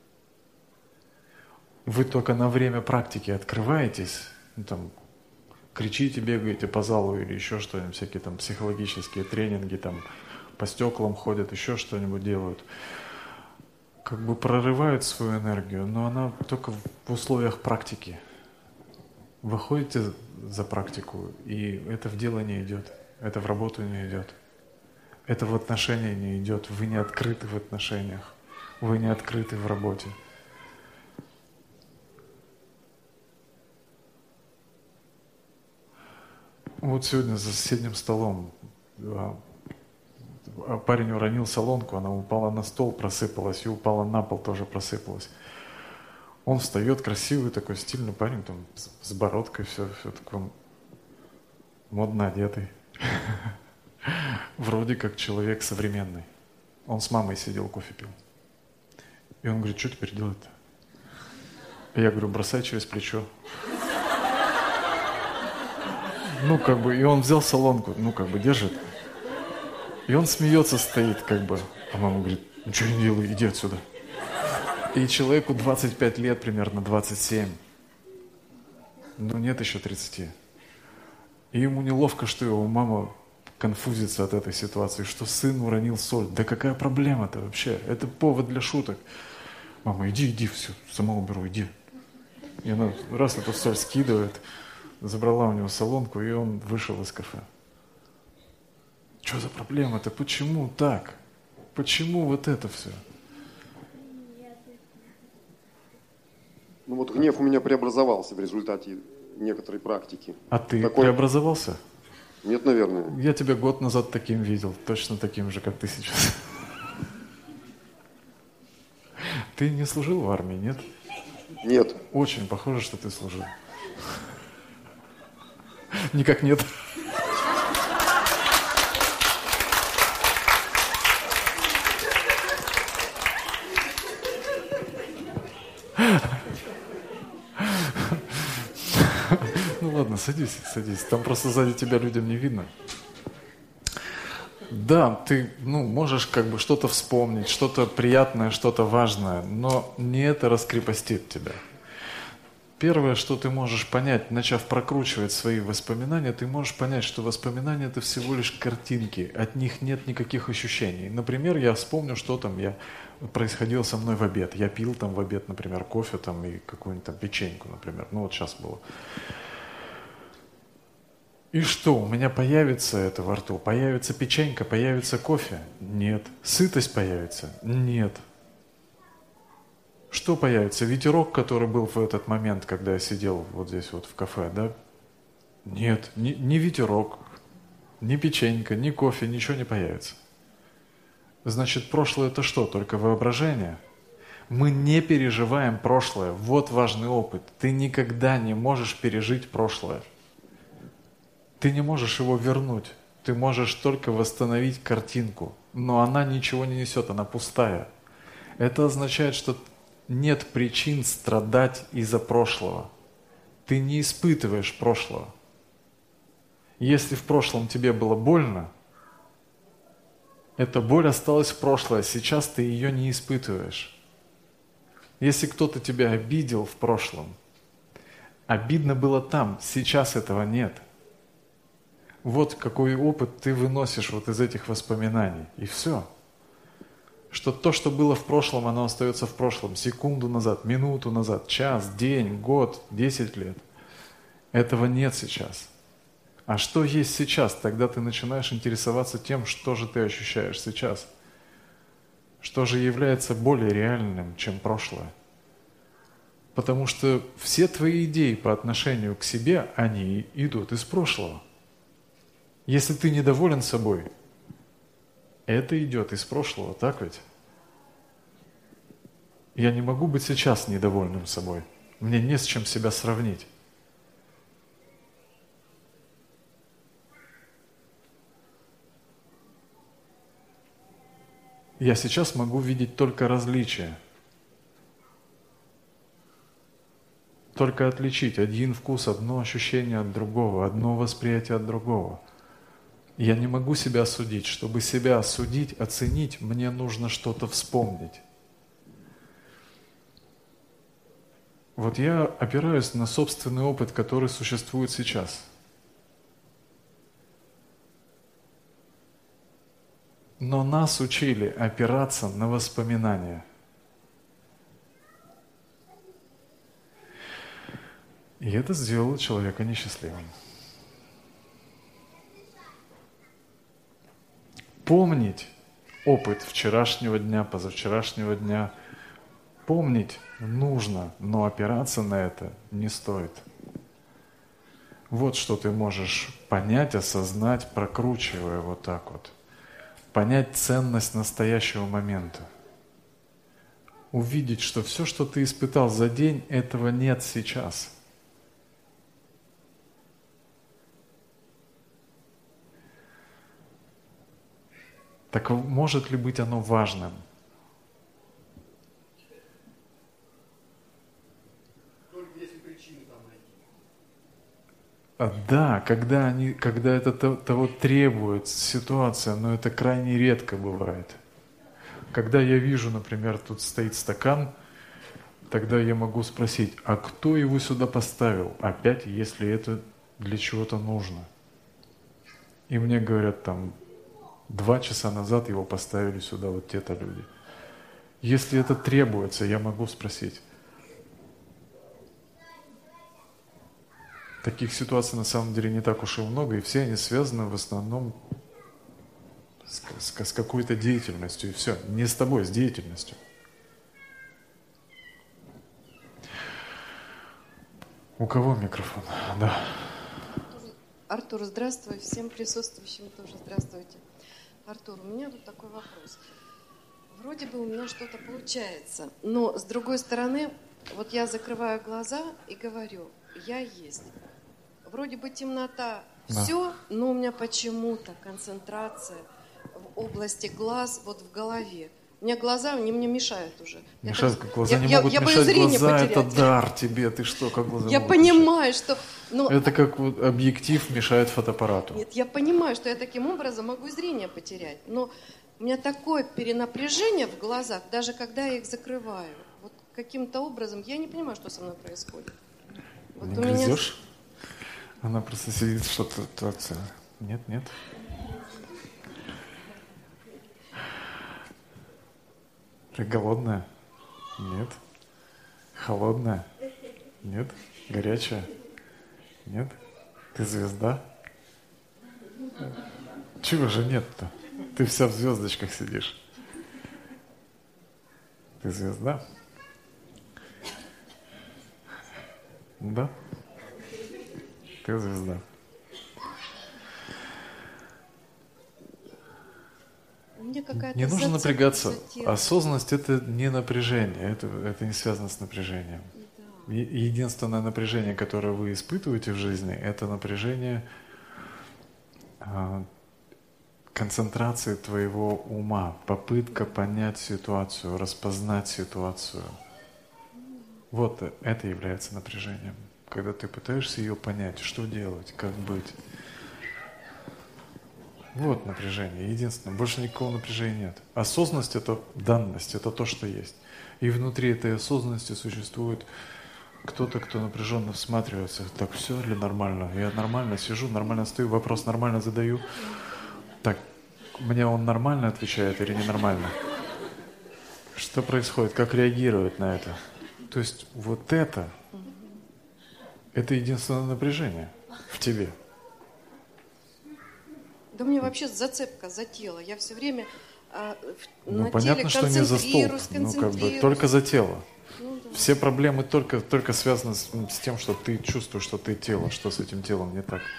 Вы только на время практики открываетесь, кричите, бегаете по залу или еще что-нибудь, всякие психологические тренинги, по стеклам ходят, еще что-нибудь делают. Прорывают свою энергию, но она только в условиях практики. Выходите за практику, и это в дело не идет, это в работу не идет, это в отношения не идет, вы не открыты в отношениях, вы не открыты в работе. Вот сегодня за соседним столом парень уронил солонку, она упала на стол, просыпалась, и упала на пол, тоже просыпалась. Он встает, красивый такой, стильный парень, там, с бородкой, все такой модно одетый. Вроде как человек современный. Он с мамой сидел, кофе пил. И он говорит, что теперь делать-то? Я говорю, бросай через плечо. Ну, как бы, и он взял солонку, ну, как бы, держит. И он смеется, стоит, как бы. А мама говорит, ничего не делай, иди отсюда. И человеку 25 лет, примерно 27. Ну, нет еще 30. И ему неловко, что его мама конфузится от этой ситуации, что сын уронил соль. Да какая проблема-то вообще? Это повод для шуток. Мама, иди, все, сама уберу, иди. И она раз эту соль скидывает, забрала у него солонку, и он вышел из кафе. Что за проблема-то? Почему так? Почему вот это все? Ну вот гнев у меня преобразовался в результате некоторой практики. А ты преобразовался? Нет, наверное. Я тебя год назад таким видел, точно таким же, как ты сейчас. Ты не служил в армии, нет? Нет. Очень похоже, что ты служил. Никак нет. Ну ладно, садись. Там просто сзади тебя людям не видно. Да, ты можешь как бы что-то вспомнить, что-то приятное, что-то важное, но не это раскрепостит тебя. Первое, что ты можешь понять, начав прокручивать свои воспоминания, ты можешь понять, что воспоминания – это всего лишь картинки, от них нет никаких ощущений. Например, я вспомню, что там происходило со мной в обед. Я пил там в обед, например, кофе там и какую-нибудь там печеньку, например. Ну вот сейчас было. И что, у меня появится это во рту? Появится печенька, появится кофе? Нет. Сытость появится? Нет. Что появится? Ветерок, который был в этот момент, когда я сидел вот здесь вот в кафе, да? Нет, ни ветерок, ни печенька, ни кофе, ничего не появится. Значит, прошлое это что? Только воображение? Мы не переживаем прошлое. Вот важный опыт. Ты никогда не можешь пережить прошлое. Ты не можешь его вернуть. Ты можешь только восстановить картинку. Но она ничего не несет, она пустая. Это означает, что нет причин страдать из-за прошлого. Ты не испытываешь прошлого. Если в прошлом тебе было больно, эта боль осталась в прошлое, сейчас ты ее не испытываешь. Если кто-то тебя обидел в прошлом, обидно было там, сейчас этого нет. Вот какой опыт ты выносишь вот из этих воспоминаний, и все. Что то, что было в прошлом, оно остается в прошлом. Секунду назад, минуту назад, час, день, год, 10 лет. Этого нет сейчас. А что есть сейчас? Тогда ты начинаешь интересоваться тем, что же ты ощущаешь сейчас. Что же является более реальным, чем прошлое. Потому что все твои идеи по отношению к себе, они идут из прошлого. Если ты недоволен собой, это идет из прошлого, так ведь? Я не могу быть сейчас недовольным собой. Мне не с чем себя сравнить. Я сейчас могу видеть только различия. Только отличить один вкус, одно ощущение от другого, одно восприятие от другого. Я не могу себя осудить. Чтобы себя осудить, оценить, мне нужно что-то вспомнить. Вот я опираюсь на собственный опыт, который существует сейчас. Но нас учили опираться на воспоминания. И это сделало человека несчастливым. Помнить опыт вчерашнего дня, позавчерашнего дня, помнить нужно, но опираться на это не стоит. Вот что ты можешь понять, осознать, прокручивая вот так вот. Понять ценность настоящего момента. увидеть, что все, что ты испытал за день, этого нет сейчас. Так может ли быть оно важным? Да, когда это того требует ситуация, но это крайне редко бывает. Когда я вижу, например, тут стоит стакан, тогда я могу спросить, а кто его сюда поставил? Опять, если это для чего-то нужно. И мне говорят, там, 2 часа назад его поставили сюда вот те-то люди. Если это требуется, я могу спросить. Таких ситуаций на самом деле не так уж и много, и все они связаны в основном с какой-то деятельностью, и все. Не с тобой, с деятельностью. У кого микрофон? Да. Артур, здравствуй. Всем присутствующим тоже здравствуйте. Артур, у меня вот такой вопрос. Вроде бы у меня что-то получается, но с другой стороны, вот я закрываю глаза и говорю, я есть. Вроде бы темнота, да. Все, но у меня почему-то концентрация в области глаз, вот в голове. У меня глаза, они мне мешают уже. Мешают, как глаза не могут мешать, глаза это дар тебе, ты что, как глаза Я могут понимаю, мешать? что... Ну, это как вот объектив мешает фотоаппарату. Нет, я понимаю, что я таким образом могу зрение потерять, но у меня такое перенапряжение в глазах, даже когда я их закрываю. Вот каким-то образом, я не понимаю, что со мной происходит. Вот не у меня... грызешь? Она просто сидит, что-то... Нет. Ты голодная? Нет. Холодная? Нет. Горячая? Нет. Ты звезда? Чего же нет-то? Ты вся в звездочках сидишь. Ты звезда? Да? Ты звезда. Не нужно напрягаться. Осознанность – это не напряжение, это не связано с напряжением. Да. Единственное напряжение, которое вы испытываете в жизни, это напряжение концентрации твоего ума, попытка понять ситуацию, распознать ситуацию. Вот это является напряжением. Когда ты пытаешься ее понять, что делать, как быть. Вот напряжение, единственное. Больше никакого напряжения нет. Осознанность – это данность, это то, что есть. И внутри этой осознанности существует кто-то, кто напряженно всматривается. Так, все ли нормально? Я нормально сижу, нормально стою, вопрос нормально задаю. Так, мне он нормально отвечает или ненормально? Что происходит? Как реагирует на это? То есть вот это единственное напряжение в тебе. Да у меня вообще зацепка за тело. Я все время на понятно, теле что не за столб, только за тело. Ну, да. Все проблемы только связаны с тем, что ты чувствуешь, что ты тело, что с этим телом не так.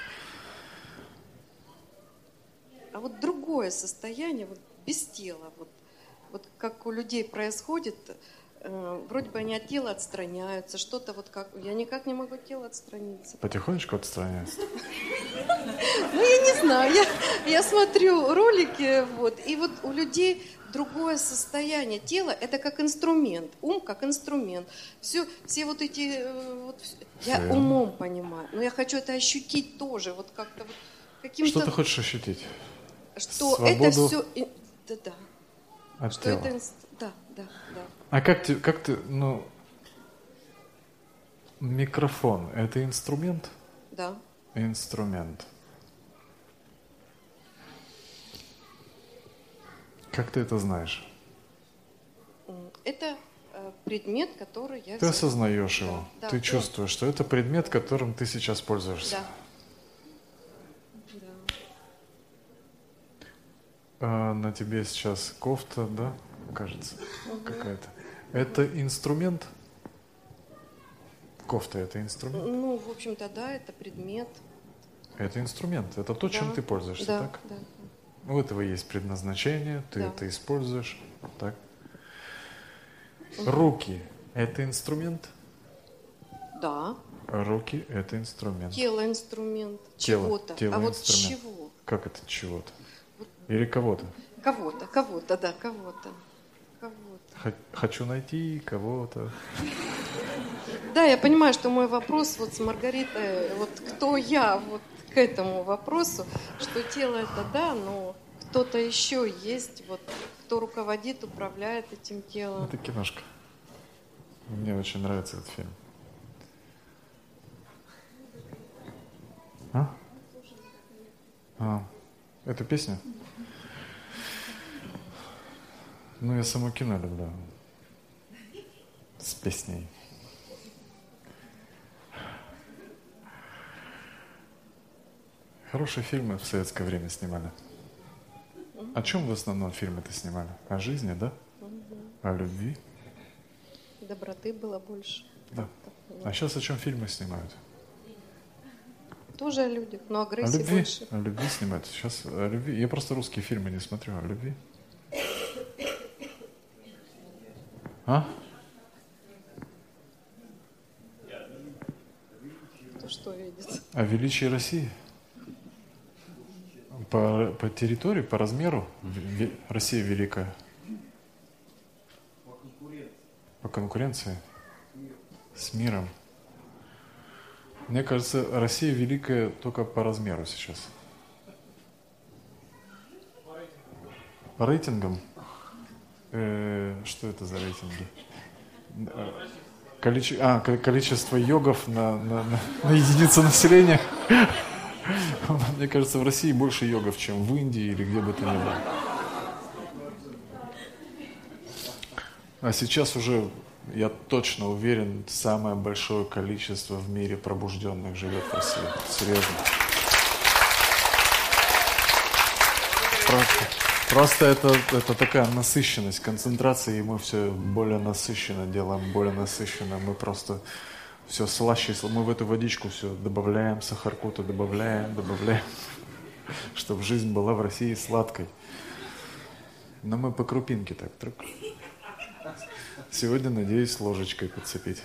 А вот другое состояние, вот без тела, вот как у людей происходит, вроде бы они от тела отстраняются, что-то вот как... Я никак не могу от тела отстраниться. Потихонечку отстраняются? Ну, я не знаю. Я смотрю ролики, и вот у людей другое состояние. Тело – это как инструмент, ум как инструмент. Все вот эти... я умом понимаю, но я хочу это ощутить тоже, вот как-то вот каким-то... Что ты хочешь ощутить? Что свободу это все... Да. От что тела. это... Да. А как ты, микрофон – это инструмент? Да. Инструмент. Как ты это знаешь? Это предмет, который я... Ты осознаешь его, да, ты чувствуешь, что это предмет, которым ты сейчас пользуешься. Да. На тебе сейчас кофта, да, кажется, какая-то. Это инструмент? Кофта – это инструмент? Ну, в общем-то, да, это предмет. Это инструмент, это то, чем ты пользуешься, так? Да. У этого есть предназначение, ты это используешь, так? Руки – это инструмент? Да. Руки – это инструмент. Тело инструмент. Тело, Чего-то. тело А вот инструмент. чего? Как это чего-то? Или кого-то? Кого-то, да, кого-то. Хочу найти кого-то. Да, я понимаю, что мой вопрос вот с Маргаритой, вот кто я, вот к этому вопросу, что тело это да, но кто-то еще есть, вот кто руководит, управляет этим телом. Это киношка. Мне очень нравится этот фильм. Это песня? Ну, я само кино люблю. С песней. Хорошие фильмы в советское время снимали. О чем в основном фильмы-то снимали? О жизни, да? О любви? Доброты было больше. Да. А сейчас о чем фильмы снимают? Тоже о людях, но агрессии о любви? больше. О любви снимают. Сейчас о любви. Я просто русские фильмы не смотрю. О любви. Кто что видит? О величии России. По территории, по размеру Россия великая. По конкуренции. С миром. Мне кажется, Россия великая только по размеру сейчас. По рейтингам? Что это за рейтинги? Количество йогов на единицу населения. Мне кажется, в России больше йогов, чем в Индии или где бы то ни было. А сейчас уже, я точно уверен, самое большое количество в мире пробужденных живет в России. Серьезно. Просто это такая насыщенность, концентрация, и мы все более насыщенно делаем, более насыщенно. Мы просто все слаще, мы в эту водичку все добавляем, сахарку-то добавляем, чтобы жизнь была в России сладкой. Но мы по крупинке так. Сегодня, надеюсь, ложечкой подцепить.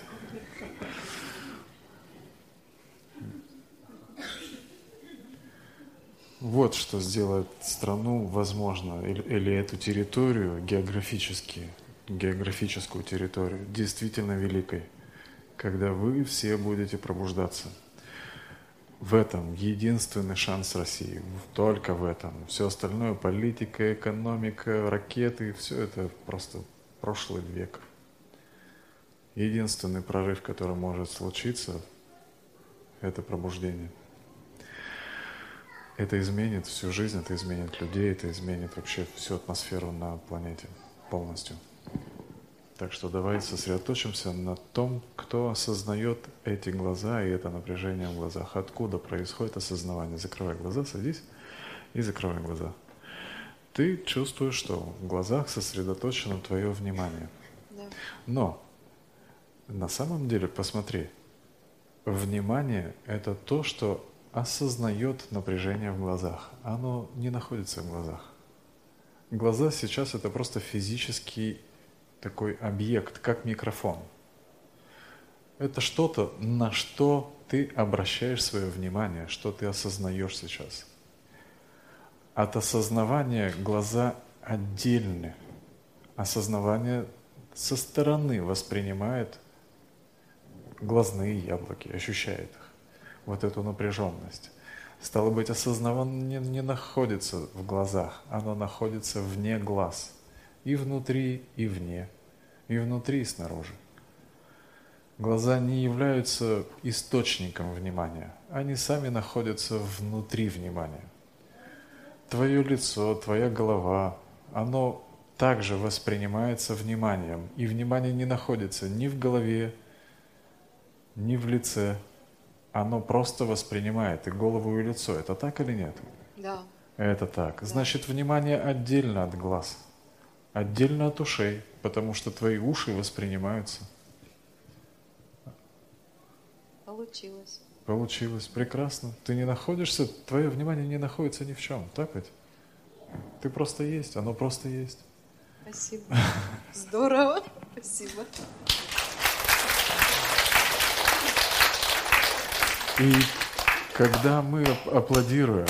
Вот что сделает страну, возможно, или эту территорию географическую территорию, действительно великой, когда вы все будете пробуждаться. В этом единственный шанс России, только в этом. Все остальное, политика, экономика, ракеты, все это просто прошлый век. Единственный прорыв, который может случиться, это пробуждение. Это изменит всю жизнь, это изменит людей, это изменит вообще всю атмосферу на планете полностью. Так что давай сосредоточимся на том, кто осознает эти глаза и это напряжение в глазах. Откуда происходит осознавание? Закрывай глаза, садись и закрывай глаза. Ты чувствуешь, что в глазах сосредоточено твое внимание. Да. Но на самом деле, посмотри, внимание – это то, что осознает напряжение в глазах. Оно не находится в глазах. Глаза сейчас – это просто физический такой объект, как микрофон. Это что-то, на что ты обращаешь свое внимание, что ты осознаешь сейчас. От осознавания глаза отдельны. Осознавание со стороны воспринимает глазные яблоки, ощущает их. Вот эту напряженность. Стало быть, осознавание не находится в глазах, оно находится вне глаз. И внутри, и вне. И внутри, и снаружи. Глаза не являются источником внимания. Они сами находятся внутри внимания. Твое лицо, твоя голова, оно также воспринимается вниманием. И внимание не находится ни в голове, ни в лице. Оно просто воспринимает и голову, и лицо. Это так или нет? Да. Это так. Да. Значит, внимание отдельно от глаз, отдельно от ушей, потому что твои уши воспринимаются. Получилось. Получилось. Прекрасно. Ты не находишься, твое внимание не находится ни в чем, так ведь? Ты просто есть, оно просто есть. Спасибо. Здорово. Спасибо. И когда мы аплодируем,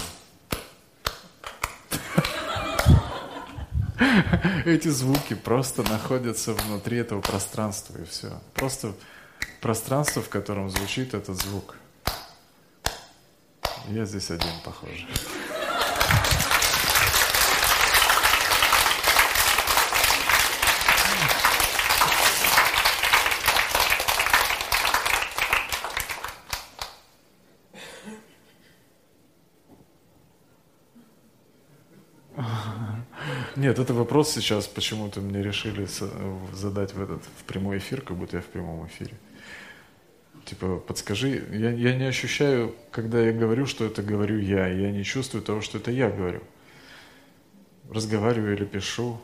эти звуки просто находятся внутри этого пространства, и все. Просто пространство, в котором звучит этот звук. Я здесь один, похоже. Нет, это вопрос сейчас почему-то мне решили задать в прямой эфир, как будто я в прямом эфире. Типа, подскажи, я не ощущаю, когда я говорю, что это говорю я не чувствую того, что это я говорю. Разговариваю или пишу.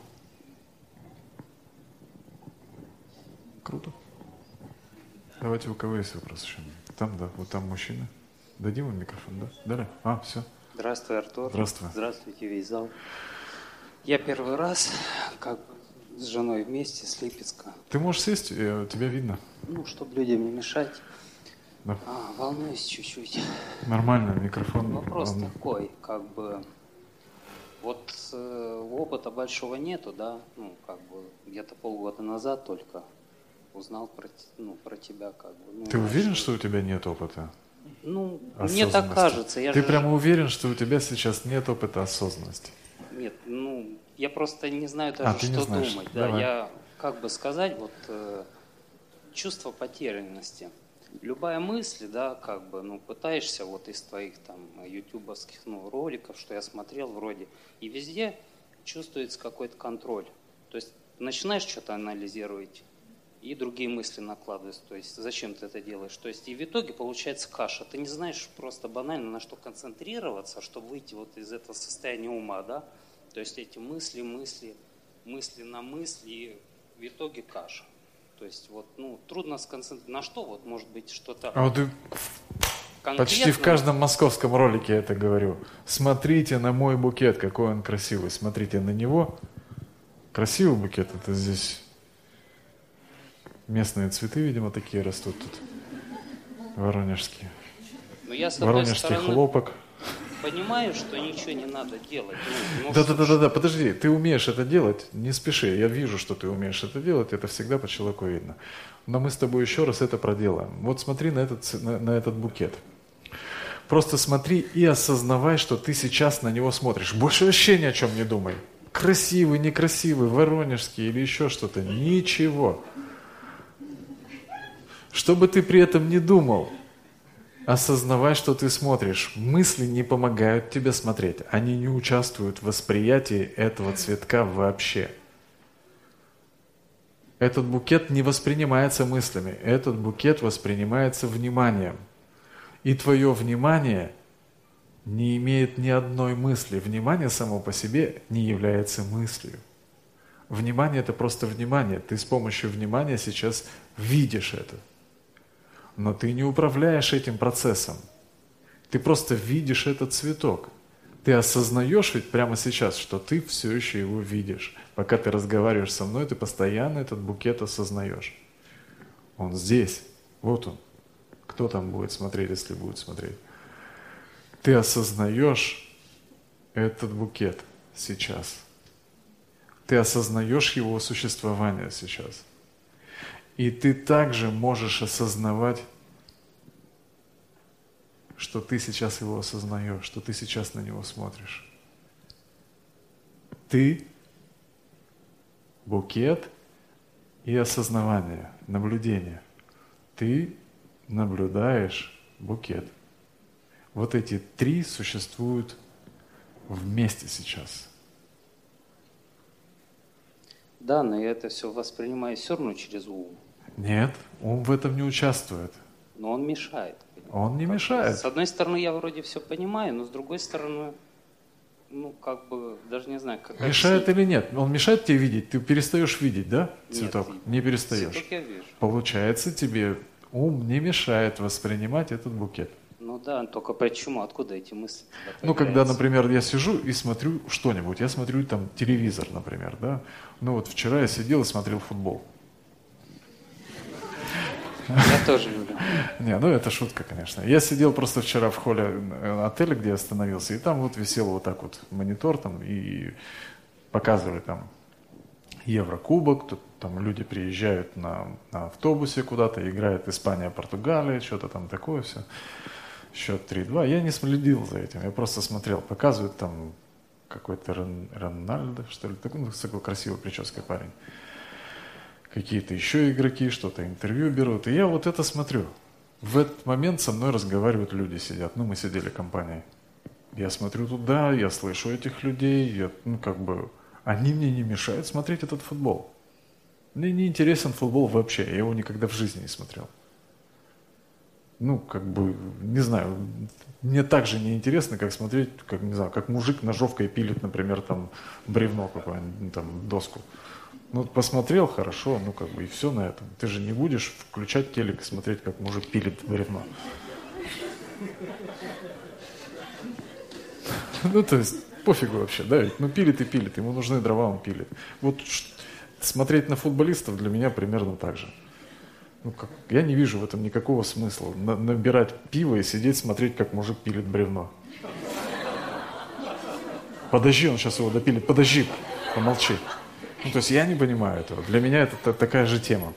Круто. Давайте, у кого есть вопрос еще? Там, да, вот там мужчина. Дадим ему микрофон, да? Дали? Все. Здравствуй, Артур. Здравствуй. Здравствуйте, весь зал. Я первый раз, как с женой вместе, с Липецка. Ты можешь сесть, тебя видно. Ну, чтобы людям не мешать. Да. Волнуюсь чуть-чуть. Нормально, микрофон. Вопрос такой, как бы, вот опыта большого нету, да, ну, как бы, где-то полгода назад только узнал про тебя, как бы. Ну, ты уверен, что у тебя нет опыта? Ну, мне так кажется. Ты прямо уверен, что у тебя сейчас нет опыта осознанности? Нет, ну, я просто не знаю даже, что думать. Да, я, как бы сказать, вот чувство потерянности. Любая мысль, да, как бы, ну, пытаешься вот из твоих там ютубовских, ну, роликов, что я смотрел вроде, и везде чувствуется какой-то контроль. То есть начинаешь что-то анализировать, и другие мысли накладываются. То есть зачем ты это делаешь? То есть и в итоге получается каша. Ты не знаешь просто банально на что концентрироваться, чтобы выйти вот из этого состояния ума, да? То есть эти мысли на мысли, и в итоге каша. То есть вот, ну, трудно сконцентрироваться. На что вот может быть что-то... А вот ты почти в каждом московском ролике это говорю. Смотрите на мой букет, какой он красивый. Смотрите на него. Красивый букет, это здесь... Местные цветы, видимо, такие растут тут. Воронежские. Но я, с одной Воронежский стороны, хлопок. Понимаю, что ничего не надо делать. Да, подожди, ты умеешь это делать, не спеши. Я вижу, что ты умеешь это делать, это всегда по человеку видно. Но мы с тобой еще раз это проделаем. Вот смотри на этот букет. Просто смотри и осознавай, что ты сейчас на него смотришь. Больше вообще ни о чем не думай. Красивый, некрасивый, воронежский или еще что-то. Ничего. Что бы ты при этом ни думал, осознавай, что ты смотришь. Мысли не помогают тебе смотреть. Они не участвуют в восприятии этого цветка вообще. Этот букет не воспринимается мыслями. Этот букет воспринимается вниманием. И твое внимание не имеет ни одной мысли. Внимание само по себе не является мыслью. Внимание – это просто внимание. Ты с помощью внимания сейчас видишь это. Но ты не управляешь этим процессом. Ты просто видишь этот цветок. Ты осознаешь ведь прямо сейчас, что ты все еще его видишь. Пока ты разговариваешь со мной, ты постоянно этот букет осознаешь. Он здесь. Вот он. Кто там будет смотреть, если будет смотреть? Ты осознаешь этот букет сейчас. Ты осознаешь его существование сейчас. И ты также можешь осознавать, что ты сейчас его осознаешь, что ты сейчас на него смотришь. Ты, букет и осознавание, наблюдение. Ты наблюдаешь букет. Вот эти три существуют вместе сейчас. Да, но я это все воспринимаю все равно через ум. Нет, ум в этом не участвует. Но он мешает. Он не мешает. С одной стороны, я вроде все понимаю, но с другой стороны, ну, как бы, даже не знаю, как... Мешает или нет? Он мешает тебе видеть? Ты перестаешь видеть, да, цветок? Нет, не перестаешь. Цветок я вижу. Получается, тебе ум не мешает воспринимать этот букет. Ну да, только почему? Откуда эти мысли? Ну, когда, например, я сижу и смотрю что-нибудь, я смотрю там телевизор, например, да. Ну вот вчера я сидел и смотрел футбол. Я тоже люблю. Не, ну это шутка, конечно. Я сидел просто вчера в холле отеля, где я остановился, и там вот висел вот так вот монитор там, и показывали там Еврокубок, тут там люди приезжают на автобусе куда-то, играет Испания, Португалия, что-то там такое все. Счет 3-2. Я не следил за этим, я просто смотрел. Показывают там какой-то Рональдо, что ли, такой, ну, с такой красивой прической парень. Какие-то еще игроки, что-то интервью берут. И я вот это смотрю. В этот момент со мной разговаривают люди, сидят. Ну, мы сидели компанией. Я смотрю туда, я слышу этих людей, они мне не мешают смотреть этот футбол. Мне не интересен футбол вообще, я его никогда в жизни не смотрел. Не знаю, мне так же неинтересно, как смотреть, как мужик ножовкой пилит, например, там бревно какое-нибудь, там доску. Посмотрел, хорошо, и все на этом. Ты же не будешь включать телек и смотреть, как мужик пилит бревно. То есть, пофигу вообще, да, пилит и пилит, ему нужны дрова, он пилит. Вот смотреть на футболистов для меня примерно так же. Я не вижу в этом никакого смысла. Набирать пиво и сидеть смотреть, как мужик пилит бревно. Подожди, он сейчас его допилит, подожди, помолчи. То есть я не понимаю этого. Для меня это такая же тема,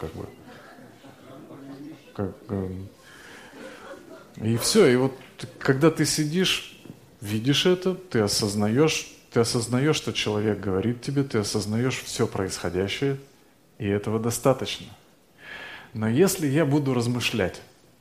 И все, и вот когда ты сидишь, видишь это, ты осознаешь, что человек говорит тебе, ты осознаешь все происходящее, и этого достаточно. Но если я буду размышлять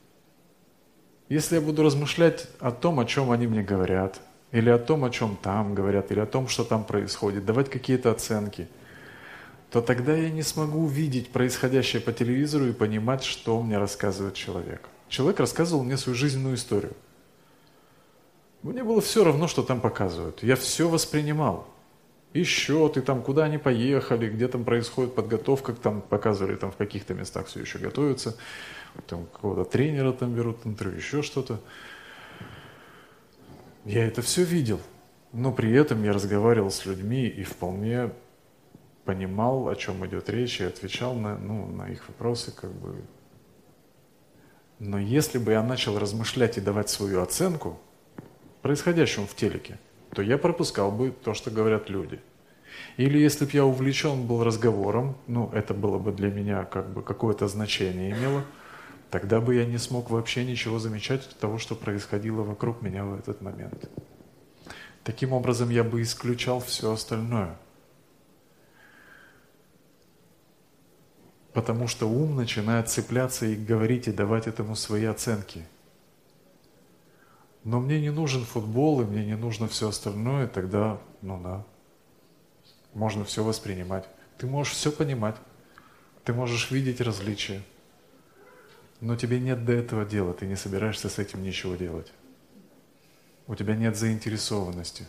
о том, о чем они мне говорят, или о том, о чем там говорят, или о том, что там происходит, давать какие-то оценки, то тогда я не смогу видеть происходящее по телевизору и понимать, что мне рассказывает человек. Человек рассказывал мне свою жизненную историю. Мне было все равно, что там показывают. Я все воспринимал. И счеты, там, куда они поехали, где там происходит подготовка, там показывали, там в каких-то местах все еще готовятся, там какого-то тренера там берут интервью, еще что-то. Я это все видел, но при этом я разговаривал с людьми и вполне понимал, о чем идет речь, и отвечал на их вопросы, Но если бы я начал размышлять и давать свою оценку происходящему в телеке, то я пропускал бы то, что говорят люди. Или если бы я увлечен был разговором, это было бы для меня какое-то значение имело, тогда бы я не смог вообще ничего замечать от того, что происходило вокруг меня в этот момент. Таким образом, я бы исключал все остальное. Потому что ум начинает цепляться и говорить, и давать этому свои оценки. Но мне не нужен футбол, и мне не нужно все остальное, тогда, можно все воспринимать. Ты можешь все понимать, ты можешь видеть различия, но тебе нет до этого дела, ты не собираешься с этим ничего делать. У тебя нет заинтересованности.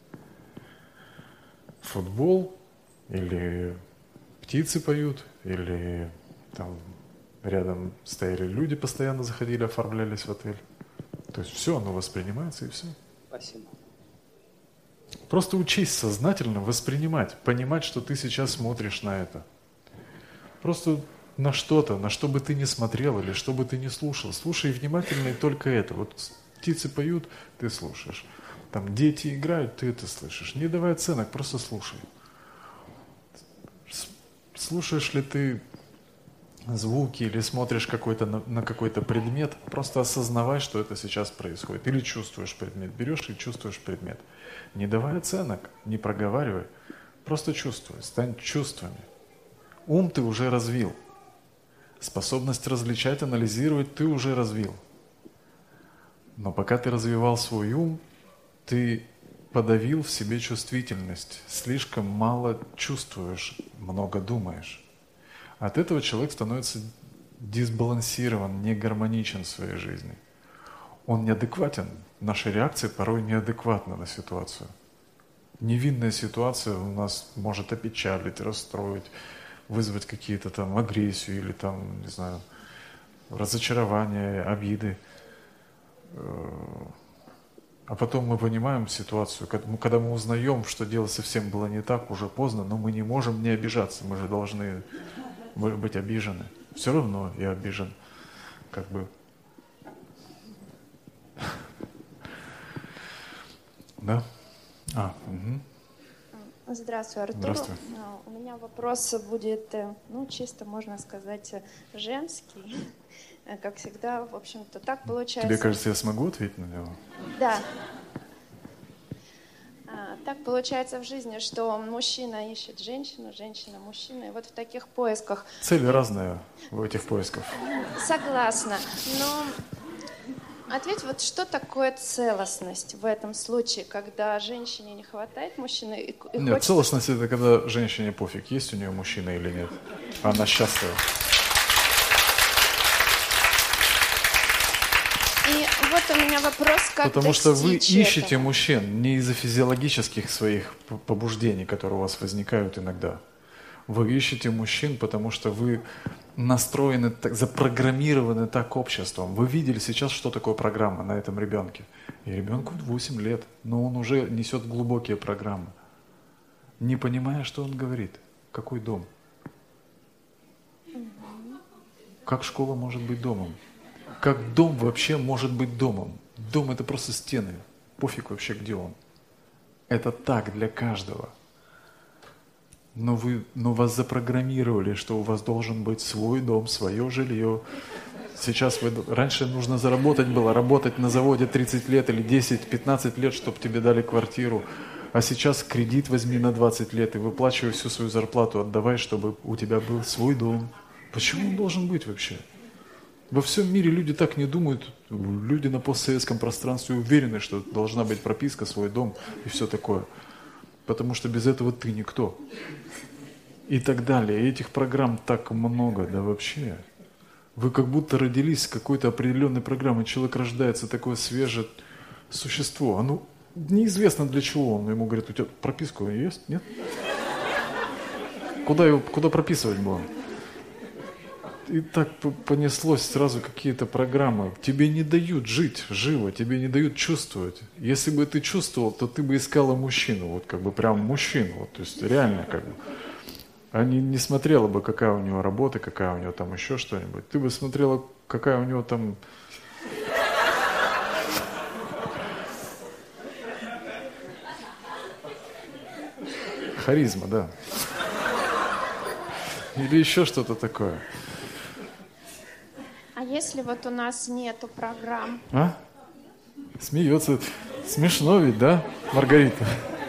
Футбол или птицы поют, или там рядом стояли люди, постоянно заходили, оформлялись в отель. То есть все, оно воспринимается и все. Спасибо. Просто учись сознательно воспринимать, понимать, что ты сейчас смотришь на это. Просто на что-то, на что бы ты ни смотрел или что бы ты ни слушал. Слушай внимательно и только это. Вот птицы поют, ты слушаешь. Там дети играют, ты это слышишь. Не давай оценок, просто слушай. Слушаешь ли ты звуки или смотришь на какой-то предмет, просто осознавай, что это сейчас происходит. Или чувствуешь предмет, берешь и чувствуешь предмет. Не давай оценок, не проговаривай, просто чувствуй, стань чувствами. Ум ты уже развил. Способность различать, анализировать ты уже развил. Но пока ты развивал свой ум, ты подавил в себе чувствительность, слишком мало чувствуешь, много думаешь. От этого человек становится дисбалансирован, не гармоничен в своей жизни. Он неадекватен. Наша реакция порой неадекватна на ситуацию. Невинная ситуация у нас может опечалить, расстроить, вызвать какие-то там агрессию или там, не знаю, разочарование, обиды. А потом мы понимаем ситуацию, когда мы узнаем, что дело совсем было не так, уже поздно, но мы не можем не обижаться, мы же должны быть обижены. Все равно я обижен. как бы... Да? Угу. Здравствуй, Артур. Здравствуй. У меня вопрос будет, чисто можно сказать, женский. Как всегда, в общем-то, так получается. Тебе кажется, я смогу ответить на него? Да. Так получается в жизни, что мужчина ищет женщину, женщина мужчину. И вот в таких поисках... Цели разные в этих поисках. Согласна. Но ответь, вот что такое целостность в этом случае, когда женщине не хватает мужчины? И нет, хочется... целостность — это когда женщине пофиг, есть у нее мужчина или нет. Она счастлива. И вот у меня вопрос, как Потому что вы ищете этого? мужчин не из-за физиологических своих побуждений, которые у вас возникают иногда. Вы ищете мужчин, потому что вы настроены, запрограммированы так обществом. Вы видели сейчас, что такое программа на этом ребенке. И ребенку 8 лет, но он уже несет глубокие программы. Не понимая, что он говорит. Какой дом? Как школа может быть домом? Как дом вообще может быть домом? Дом — это просто стены. Пофиг вообще, где он. Это так для каждого. Но вас запрограммировали, что у вас должен быть свой дом, свое жилье. Сейчас раньше нужно заработать было, работать на заводе 30 лет или 10-15 лет, чтобы тебе дали квартиру. А сейчас кредит возьми на 20 лет и выплачивай всю свою зарплату, отдавай, чтобы у тебя был свой дом. Почему он должен быть вообще? Во всем мире люди так не думают. Люди на постсоветском пространстве уверены, что должна быть прописка, свой дом и все такое. Потому что без этого ты никто. И так далее. И этих программ так много, да вообще. Вы как будто родились с какой-то определенной программой. Человек рождается такое свежее существо. Неизвестно для чего он. Ему говорят, у тебя прописка есть? Нет? Куда прописывать будем? И так понеслось сразу какие-то программы. Тебе не дают жить живо, тебе не дают чувствовать. Если бы ты чувствовал, то ты бы искала мужчину, вот как бы прям мужчину, вот, то есть реально как бы. А не смотрела бы, какая у него работа, какая у него там еще что-нибудь. Ты бы смотрела, какая у него там... Харизма, да. Или еще что-то такое. А если вот у нас нету программ? А? Смеется. Смешно ведь, да, Маргарита?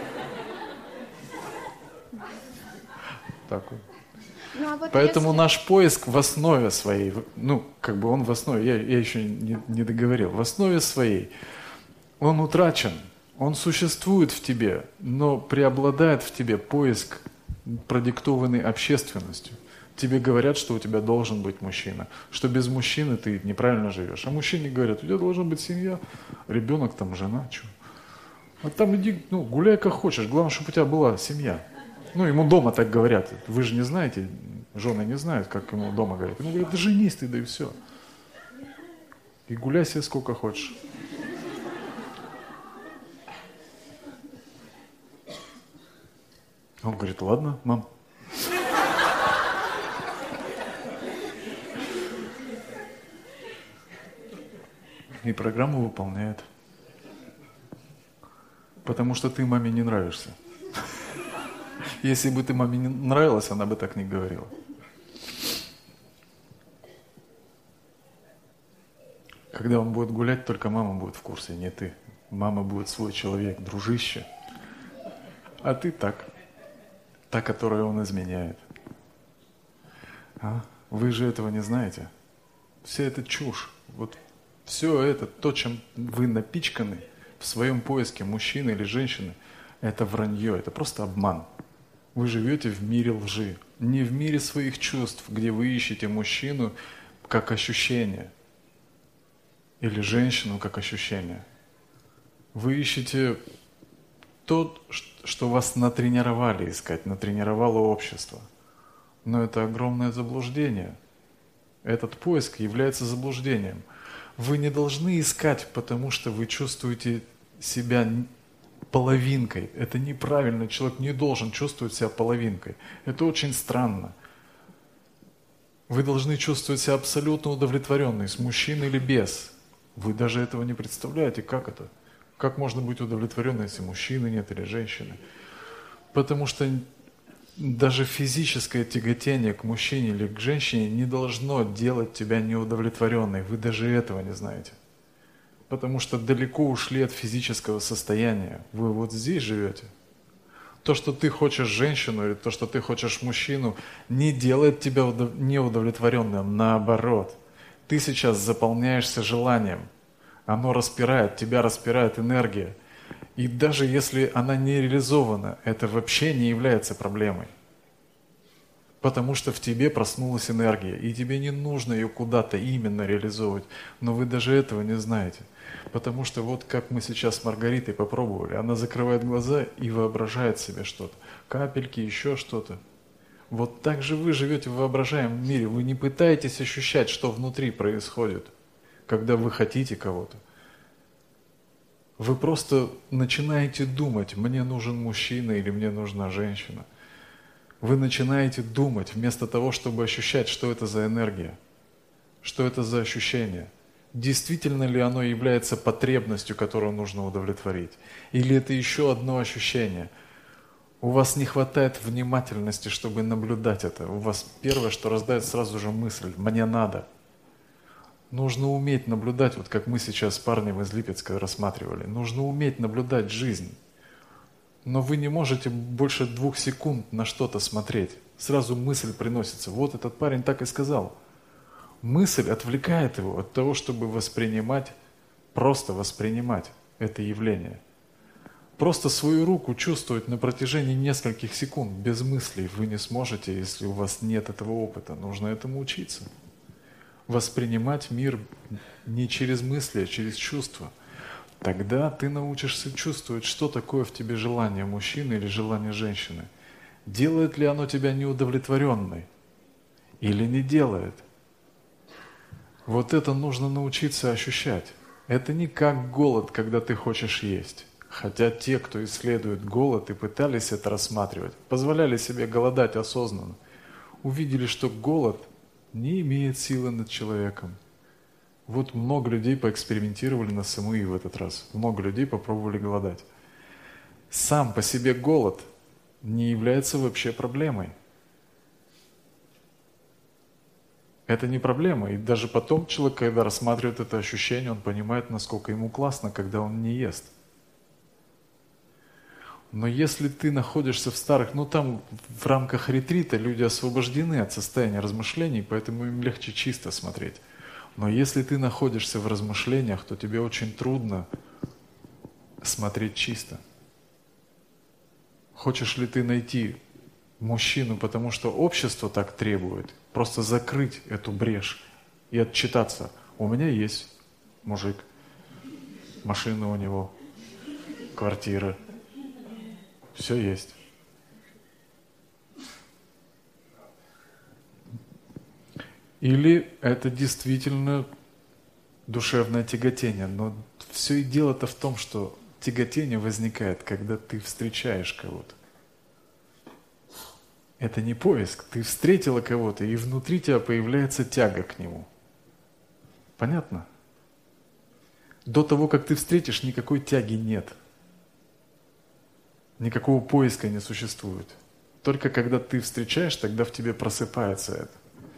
Так вот. Вот поэтому если... наш поиск в основе своей, он в основе, я еще не договорил, в основе своей он утрачен, он существует в тебе, но преобладает в тебе поиск, продиктованный общественностью. Тебе говорят, что у тебя должен быть мужчина, что без мужчины ты неправильно живешь. А мужчине говорят, у тебя должна быть семья, ребенок, там, жена, что. А там иди, гуляй как хочешь, главное, чтобы у тебя была семья. Ему дома так говорят. Вы же не знаете, жены не знают, как ему дома говорят. Ему говорят, да женись ты, да и все. И гуляй себе сколько хочешь. Он говорит, ладно, мам. И программу выполняет. Потому что ты маме не нравишься. Если бы ты маме не нравилась, она бы так не говорила. Когда он будет гулять, только мама будет в курсе, не ты. Мама будет свой человек, дружище. А ты так. Та, которую он изменяет. Вы же этого не знаете. Вся эта чушь. Вот все это, то, чем вы напичканы в своем поиске мужчины или женщины, это вранье, это просто обман. Вы живете в мире лжи, не в мире своих чувств, где вы ищете мужчину как ощущение или женщину как ощущение. Вы ищете то, что вас натренировали искать, натренировало общество. Но это огромное заблуждение. Этот поиск является заблуждением. Вы не должны искать, потому что вы чувствуете себя половинкой. Это неправильно. Человек не должен чувствовать себя половинкой. Это очень странно. Вы должны чувствовать себя абсолютно удовлетворенной, с мужчиной или без. Вы даже этого не представляете, как это. Как можно быть удовлетворенной, если мужчины нет или женщины? Потому что даже физическое тяготение к мужчине или к женщине не должно делать тебя неудовлетворенной. Вы даже этого не знаете. Потому что далеко ушли от физического состояния. Вы вот здесь живете. То, что ты хочешь женщину или то, что ты хочешь мужчину, не делает тебя неудовлетворенным. Наоборот. Ты сейчас заполняешься желанием. Оно распирает, тебя распирает энергия. И даже если она не реализована, это вообще не является проблемой. Потому что в тебе проснулась энергия, и тебе не нужно ее куда-то именно реализовывать. Но вы даже этого не знаете. Потому что вот как мы сейчас с Маргаритой попробовали, она закрывает глаза и воображает себе что-то. Капельки, еще что-то. Вот так же вы живете в воображаемом мире. Вы не пытаетесь ощущать, что внутри происходит, когда вы хотите кого-то. Вы просто начинаете думать, мне нужен мужчина или мне нужна женщина. Вы начинаете думать вместо того, чтобы ощущать, что это за энергия, что это за ощущение. Действительно ли оно является потребностью, которую нужно удовлетворить? Или это еще одно ощущение? У вас не хватает внимательности, чтобы наблюдать это. У вас первое, что рождает сразу же мысль «мне надо». Нужно уметь наблюдать, вот как мы сейчас с парнем из Липецка рассматривали. Нужно уметь наблюдать жизнь. Но вы не можете больше 2 секунд на что-то смотреть. Сразу мысль приносится. Вот этот парень так и сказал. Мысль отвлекает его от того, чтобы воспринимать, просто воспринимать это явление. Просто свою руку чувствовать на протяжении нескольких секунд без мыслей вы не сможете, если у вас нет этого опыта. Нужно этому учиться. Воспринимать мир не через мысли, а через чувства. Тогда ты научишься чувствовать, что такое в тебе желание мужчины или желание женщины. Делает ли оно тебя неудовлетворенной или не делает? Вот это нужно научиться ощущать. Это не как голод, когда ты хочешь есть. Хотя те, кто исследует голод и пытались это рассматривать, позволяли себе голодать осознанно, увидели, что голод не имеет силы над человеком. Вот много людей поэкспериментировали на СМИ в этот раз. Много людей попробовали голодать. Сам по себе голод не является вообще проблемой. Это не проблема. И даже потом человек, когда рассматривает это ощущение, он понимает, насколько ему классно, когда он не ест. Но если ты находишься в старых, там в рамках ретрита люди освобождены от состояния размышлений, поэтому им легче чисто смотреть. Но если ты находишься в размышлениях, то тебе очень трудно смотреть чисто. Хочешь ли ты найти мужчину, потому что общество так требует, просто закрыть эту брешь и отчитаться. У меня есть мужик, машина у него, квартира. Все есть. Или это действительно душевное тяготение. Но все и дело-то в том, что тяготение возникает, когда ты встречаешь кого-то. Это не поиск. Ты встретила кого-то, и внутри тебя появляется тяга к нему. Понятно? До того, как ты встретишь, никакой тяги нет. Никакого поиска не существует. Только когда ты встречаешь, тогда в тебе просыпается это.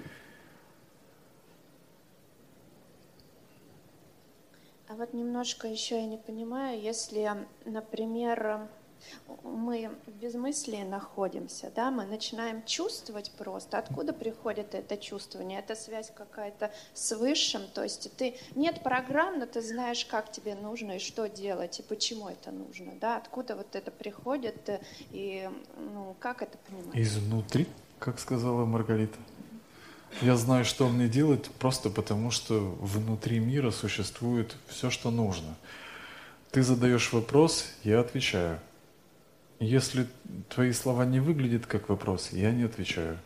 А вот немножко еще я не понимаю, если, например, мы без мыслей находимся, да, мы начинаем чувствовать просто. Откуда приходит это чувствование? Это связь какая-то с Высшим, то есть нет программ, но ты знаешь, как тебе нужно и что делать, и почему это нужно, да? Откуда вот это приходит и как это понимать? Изнутри, как сказала Маргарита. Я знаю, что мне делать, просто потому что внутри мира существует все, что нужно. Ты задаешь вопрос, я отвечаю. Если твои слова не выглядят как вопрос, я не отвечаю.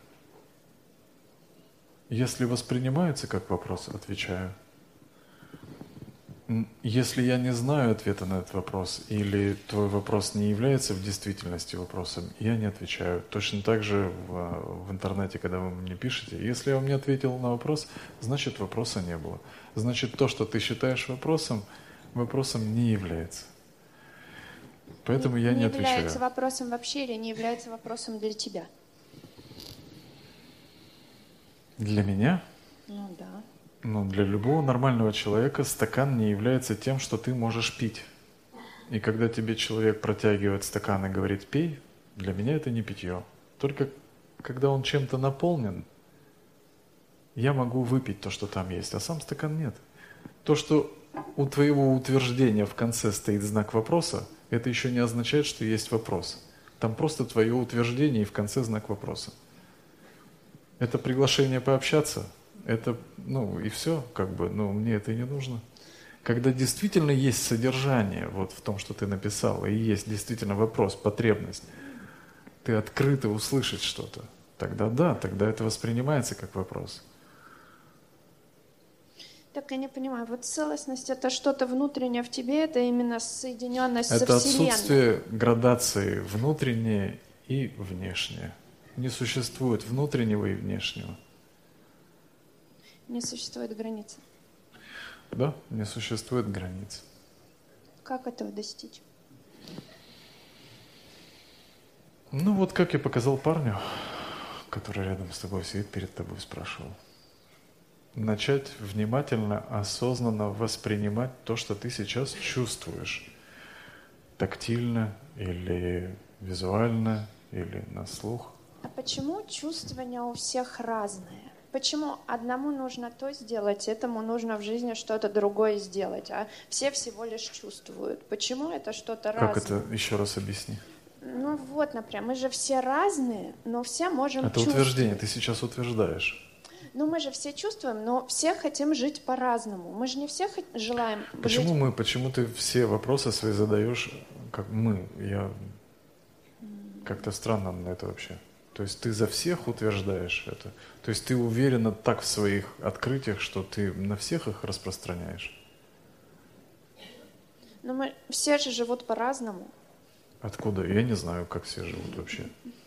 Если воспринимаются как вопрос, отвечаю. Если я не знаю ответа на этот вопрос, или твой вопрос не является в действительности вопросом, я не отвечаю. Точно так же в интернете, когда вы мне пишете, если я вам не ответил на вопрос, значит вопроса не было. Значит, то, что ты считаешь вопросом, вопросом не является. Поэтому я не отвечаю. Не является вопросом вообще или не является вопросом для тебя? Для меня? Ну да. Ну, для любого нормального человека стакан не является тем, что ты можешь пить. И когда тебе человек протягивает стакан и говорит «пей», для меня это не питье. Только когда он чем-то наполнен, я могу выпить то, что там есть, а сам стакан нет. То, что у твоего утверждения в конце стоит знак вопроса, это еще не означает, что есть вопрос. Там просто твое утверждение и в конце знак вопроса. Это приглашение пообщаться. Это, и все, мне это и не нужно. Когда действительно есть содержание вот в том, что ты написал, и есть действительно вопрос, потребность, ты открыто услышать что-то, тогда да, тогда это воспринимается как вопрос. Так я не понимаю, вот целостность — это что-то внутреннее в тебе, это именно соединенность это со Вселенной? Это отсутствие градации внутреннее и внешнее. Не существует внутреннего и внешнего. Не существует границы. Да, не существует границ. Как этого достичь? Вот как я показал парню, который рядом с тобой сидит, перед тобой спрашивал. Начать внимательно, осознанно воспринимать то, что ты сейчас чувствуешь. Тактильно или визуально, или на слух. А почему чувствования у всех разные? Почему одному нужно то сделать, этому нужно в жизни что-то другое сделать, а все всего лишь чувствуют? Почему это что-то разное? Как это? Еще раз объясни. Например, мы же все разные, но все можем чувствовать. Это утверждение, ты сейчас утверждаешь. Мы же все чувствуем, но все хотим жить по-разному. Мы же не все желаем жить. Почему ты все вопросы свои задаешь, как мы? Я как-то странно на это вообще. То есть ты за всех утверждаешь это? То есть ты уверена так в своих открытиях, что ты на всех их распространяешь? Все же живут по-разному. Откуда? Я не знаю, как все живут вообще.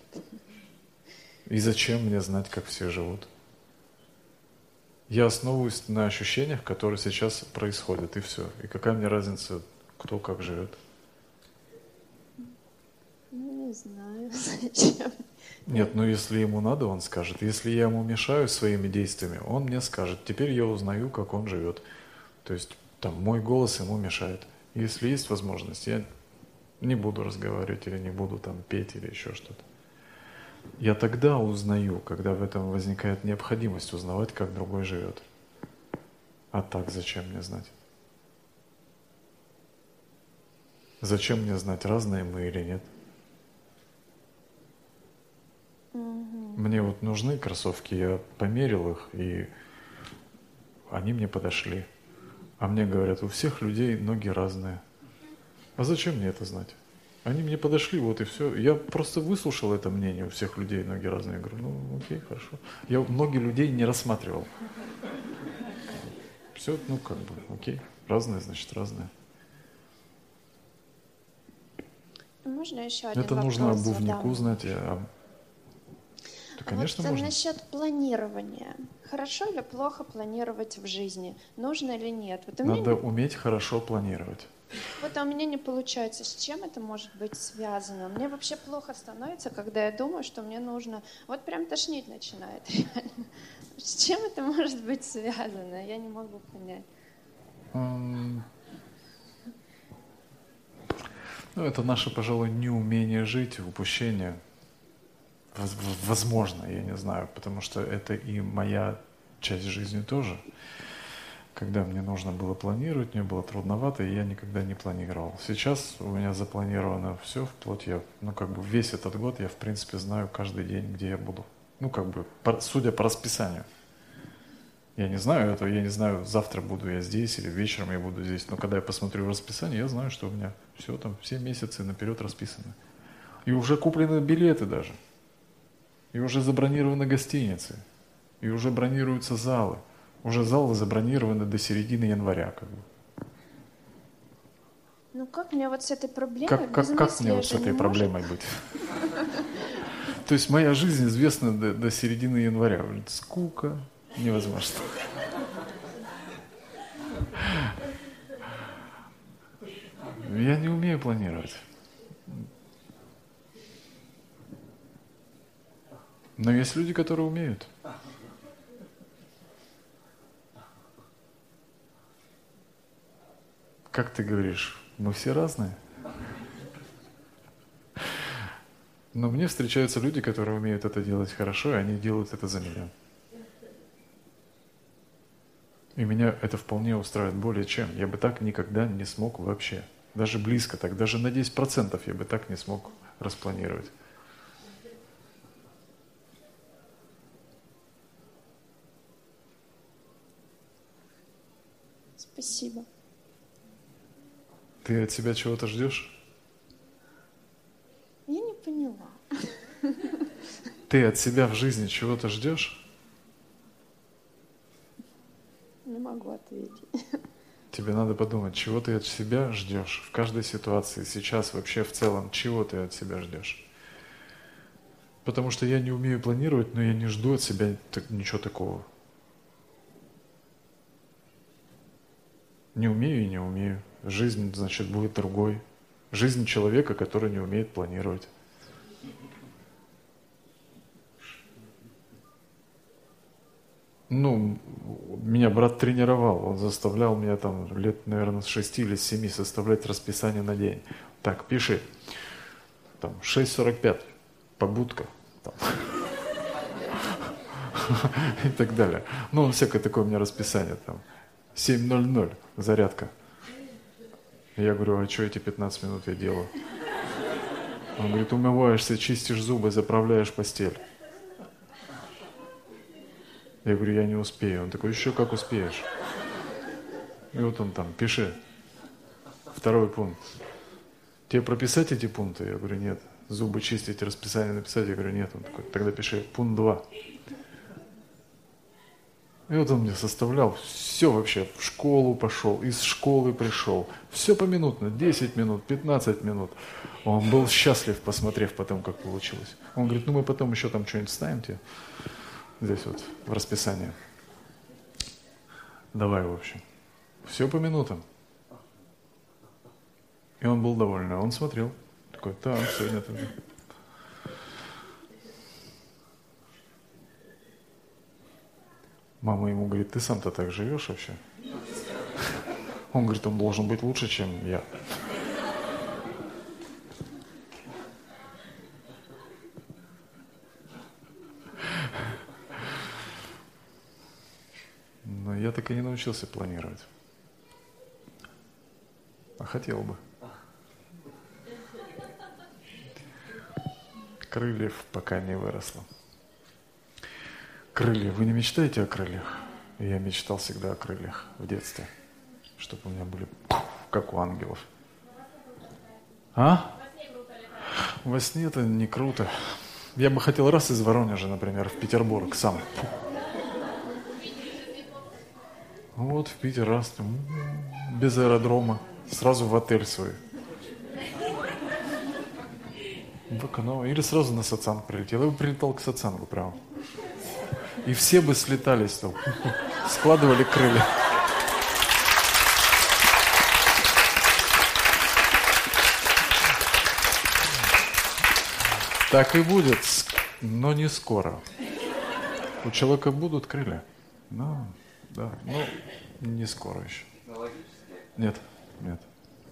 И зачем мне знать, как все живут? Я основываюсь на ощущениях, которые сейчас происходят, и все. И какая мне разница, кто как живет? Не знаю, зачем. Нет, если ему надо, он скажет. Если я ему мешаю своими действиями, он мне скажет. Теперь я узнаю, как он живет. То есть мой голос ему мешает. Если есть возможность, я не буду разговаривать или не буду петь или еще что-то. Я тогда узнаю, когда в этом возникает необходимость узнавать, как другой живет. А так зачем мне знать? Зачем мне знать, разные мы или нет? Мне нужны кроссовки, я померил их, и они мне подошли. А мне говорят, у всех людей ноги разные. А зачем мне это знать? Они мне подошли, вот и все. Я просто выслушал это мнение, у всех людей ноги разные. Я говорю, окей, хорошо. Я ноги людей не рассматривал. Все, окей. Разные, значит, разные. Можно еще один это вопрос нужно обувнику задам? знать. Конечно, можно. Насчет планирования. Хорошо или плохо планировать в жизни? Нужно или нет? Надо уметь хорошо планировать. У меня не получается. С чем это может быть связано? Мне вообще плохо становится, когда я думаю, что мне нужно... прям тошнить начинает реально. С чем это может быть связано? Я не могу понять. Это наше, пожалуй, неумение жить, упущение. Возможно, я не знаю, потому что это и моя часть жизни тоже. Когда мне нужно было планировать, мне было трудновато, и я никогда не планировал. Сейчас у меня запланировано все, вплоть весь этот год я, в принципе, знаю каждый день, где я буду. Судя по расписанию. Я не знаю этого, я не знаю, завтра буду я здесь или вечером я буду здесь. Но когда я посмотрю расписание, я знаю, что у меня все месяцы наперед расписано. И уже куплены билеты даже. И уже забронированы гостиницы. И уже бронируются залы. Уже залы забронированы до середины января. Ну как мне вот с этой проблемой Как мне вот с этой проблемой быть? То есть моя жизнь известна до середины января. Скука, невозможно. Я не умею планировать. Но есть люди, которые умеют. Как ты говоришь, мы все разные. Но мне встречаются люди, которые умеют это делать хорошо, и они делают это за меня. И меня это вполне устраивает более чем. Я бы так никогда не смог вообще. Даже близко так, даже на 10% я бы так не смог распланировать. Спасибо. Ты от себя чего-то ждешь? Я не поняла. Ты от себя в жизни чего-то ждешь? Не могу ответить. Тебе надо подумать, чего ты от себя ждешь в каждой ситуации, сейчас вообще в целом, чего ты от себя ждешь. Потому что я не умею планировать, но я не жду от себя ничего такого. Не умею и не умею. Жизнь, значит, будет другой. Жизнь человека, который не умеет планировать. Ну, меня брат тренировал, он заставлял меня там лет, наверное, с 6 или с 7 составлять расписание на день. Так, пиши, там, 6:45, побудка, там, и так далее. Ну, всякое такое у меня расписание, там, 7:00, зарядка. Я говорю, а что эти 15 минут я делаю? Он говорит, умываешься, чистишь зубы, заправляешь постель. Я говорю, я не успею. Он такой, еще как успеешь. И вот он там, пиши. 2 пункт. Тебе прописать эти пункты? Я говорю, нет. Зубы чистить, расписание написать? Я говорю, нет. Он такой, тогда пиши пункт 2. И вот он мне составлял все вообще. В школу пошел, из школы пришел. Все поминутно, 10 минут, 15 минут. Он был счастлив, посмотрев потом, как получилось. Он говорит, ну мы потом еще там что-нибудь ставим тебе. Здесь вот, в расписании. Давай, в общем. Все по минутам. И он был доволен. Он смотрел. Такой, так, сегодня тогда. Мама ему говорит, ты сам-то так живешь вообще? Он говорит, он должен быть лучше, чем я. Но я так и не научился планировать. А хотел бы. Крыльев пока не выросло. Крылья. Вы не мечтаете о крыльях? Я мечтал всегда о крыльях в детстве. Чтобы у меня были как у ангелов. А? Во сне это не круто. Я бы хотел раз из Воронежа, например, в Петербург сам. Вот в Питер раз, без аэродрома, сразу в отель свой. В эконом. Или сразу на Сацанг прилетел. Я бы прилетал к Сацангу прямо. И все бы слетались там, складывали крылья. Так и будет, но не скоро. У человека будут крылья. Но, да, но не скоро еще. Нет, нет.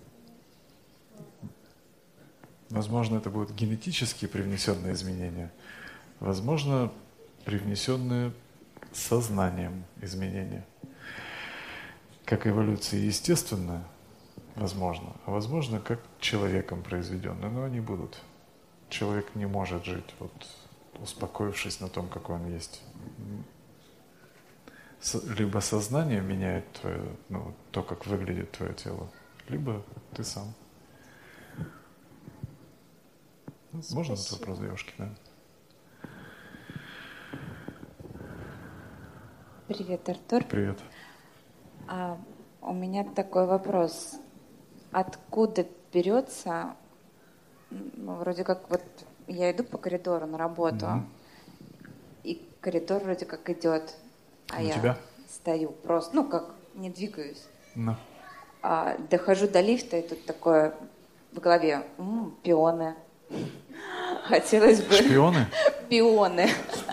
Возможно, это будут генетически привнесенные изменения. Возможно, привнесенные сознанием изменения. Как эволюция естественная, возможно, а возможно, как человеком произведенная, но они будут. Человек не может жить, вот, успокоившись на том, какой он есть. Либо сознание меняет твое, ну, то, как выглядит твое тело, либо ты сам. Можно этот вопрос девушки, да? Привет, Артур. Привет. У меня такой вопрос. откуда берется, ну, вроде как вот я иду по коридору на работу, и коридор вроде как идет, а я тебя? Стою просто, ну как, не двигаюсь. No. Дохожу до лифта, и тут такое в голове, пионы. Хотелось бы... Шпионы? Пионы.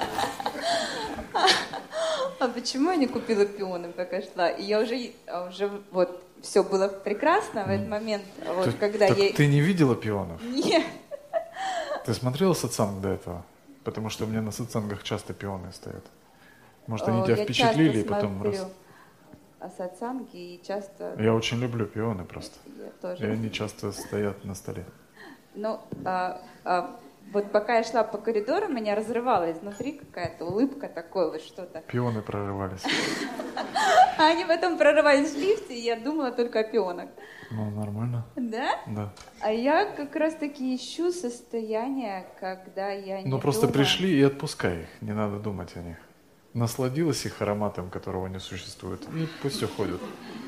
А почему я не купила пионы, пока шла? И я уже вот все было прекрасно в этот момент, вот когда я... Ты не видела пионов? Нет. Ты смотрела сатсанг до этого? Потому что у меня на сатсангах часто пионы стоят. Может, они тебя впечатлили, и потом раз... о сатсанге и часто... Я очень люблю пионы просто. Я тоже. И они часто стоят на столе. Ну, вот пока я шла по коридору, меня разрывала изнутри какая-то улыбка, такое вот что-то. Пионы прорывались. А они потом прорывались в лифте, и я думала только о пионах. Ну, нормально. Да? Да. А я как раз-таки ищу состояние, когда я не Ну, просто думаю. пришли и отпускай их, не надо думать о них. Насладилась их ароматом, которого не существует, и пусть уходят.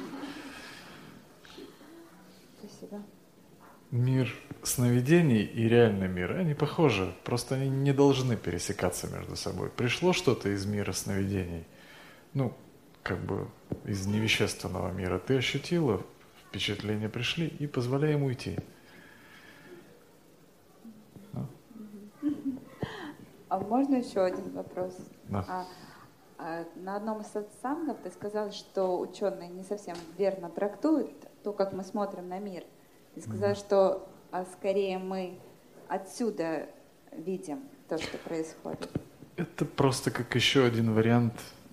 Спасибо. Мир сновидений и реальный мир, они похожи, просто они не должны пересекаться между собой. Пришло что-то из мира сновидений, ну, как бы из невещественного мира, ты ощутила, впечатления пришли, и позволяй им уйти. А можно еще один вопрос? Да. На одном из сатсангов ты сказал, что ученые не совсем верно трактуют то, как мы смотрим на мир. Ты сказал, что скорее мы отсюда видим то, что происходит. Это просто как еще один вариант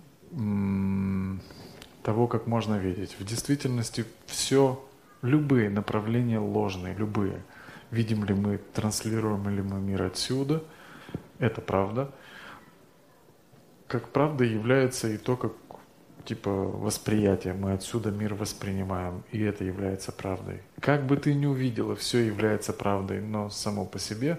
того, как можно видеть. В действительности все, любые направления ложные, любые. Видим ли мы, транслируем ли мы мир отсюда, это правда. Как правда является и то, как типа восприятие. Мы отсюда мир воспринимаем, и это является правдой. Как бы ты ни увидела, все является правдой, но само по себе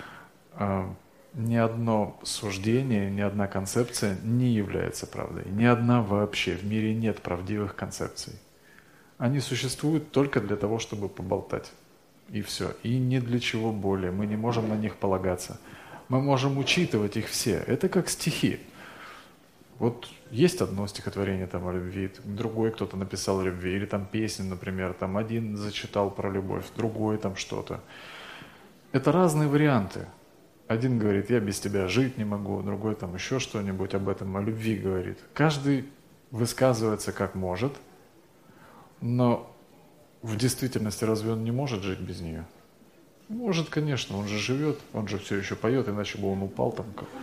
ни одно суждение, ни одна концепция не является правдой. Ни одна вообще. В мире нет правдивых концепций. Они существуют только для того, чтобы поболтать. И все. И ни для чего более. Мы не можем на них полагаться. Мы можем учитывать их все. Это как стихи. Вот есть одно стихотворение там о любви, другой кто-то написал о любви, или там песню, например, там один зачитал про любовь, другой там что-то. Это разные варианты. Один говорит, я без тебя жить не могу, другой там еще что-нибудь об этом, о любви говорит. Каждый высказывается как может, но в действительности разве он не может жить без нее? Может, конечно, он же живет, он же все еще поет, иначе бы он упал там как...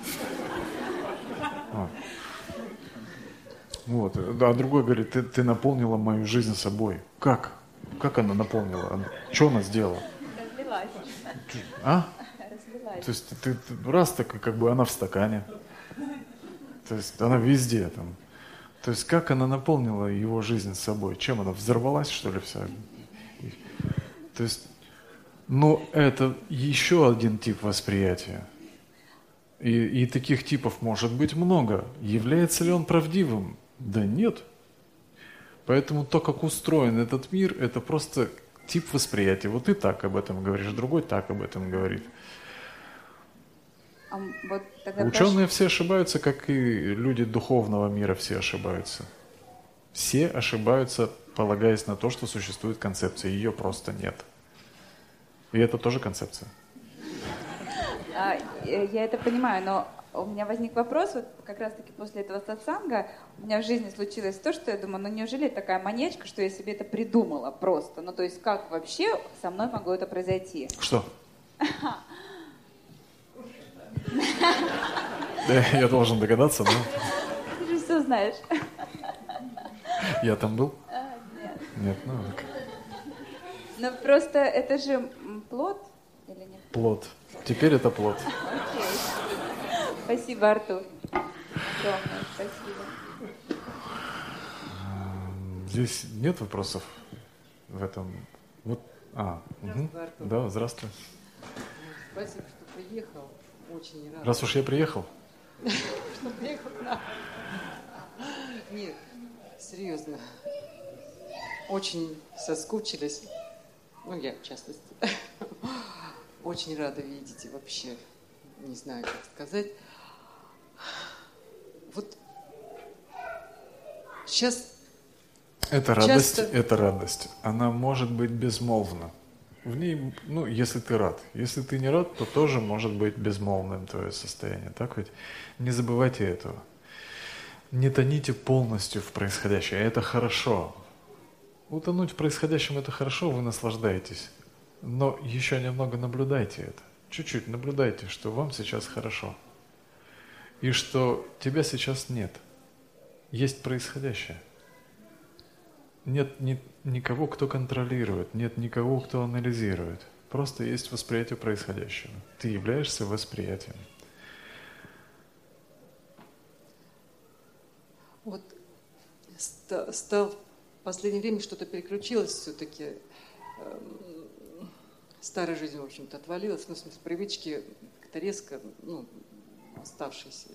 Вот. А другой говорит, ты наполнила мою жизнь собой. Как? Как она наполнила? Что она сделала? Разлилась. А? Разлилась. То есть ты раз так, как бы она в стакане. То есть она везде там. То есть как она наполнила его жизнь собой? Чем она взорвалась, что ли, вся? То есть, ну, это еще один тип восприятия. И таких типов может быть много. Является ли он правдивым? Да нет. Поэтому то, как устроен этот мир, это просто тип восприятия. Вот ты так об этом говоришь, другой так об этом говорит. Вот тогда ученые все ошибаются, как и люди духовного мира все ошибаются. Все ошибаются, полагаясь на то, что существует концепция. Ее просто нет. И это тоже концепция. Я это понимаю, но у меня возник вопрос, вот как раз-таки после этого сатсанга у меня в жизни случилось то, что я думаю, ну неужели такая маньячка, что я себе это придумала просто? Ну то есть как вообще со мной могло это произойти? Что? Я должен догадаться, но... Ты же все знаешь. Я там был? Нет. Нет, ну так. Ну просто это же плод или нет? Плод. Теперь это плод. Окей. Спасибо, Артур. Огромное спасибо. Здесь нет вопросов в этом? Вот. Угу. Да, здравствуй. Спасибо, что приехал. Очень рад. Раз уж я приехал. Что приехал к нам. Нет, серьезно. Очень соскучились. ну я в частности, очень рада видеть и вообще не знаю, как сказать. Вот сейчас это радость, она может быть безмолвна. В ней, ну, если ты рад. Если ты не рад, то тоже может быть безмолвным твое состояние. Так ведь? Не забывайте этого. Не тоните полностью в происходящее. Это хорошо. Утонуть в происходящем – это хорошо, вы наслаждаетесь. Но еще немного наблюдайте это. Чуть-чуть наблюдайте, что вам сейчас хорошо. И что тебя сейчас нет. Есть происходящее. Нет никого, кто контролирует, нет никого, кто анализирует. Просто есть восприятие происходящего. Ты являешься восприятием. Вот стал в последнее время что-то переключилось все-таки. Старая жизнь, в общем-то, отвалилась. Ну, в смысле, привычки как-то резко, ну, оставшиеся.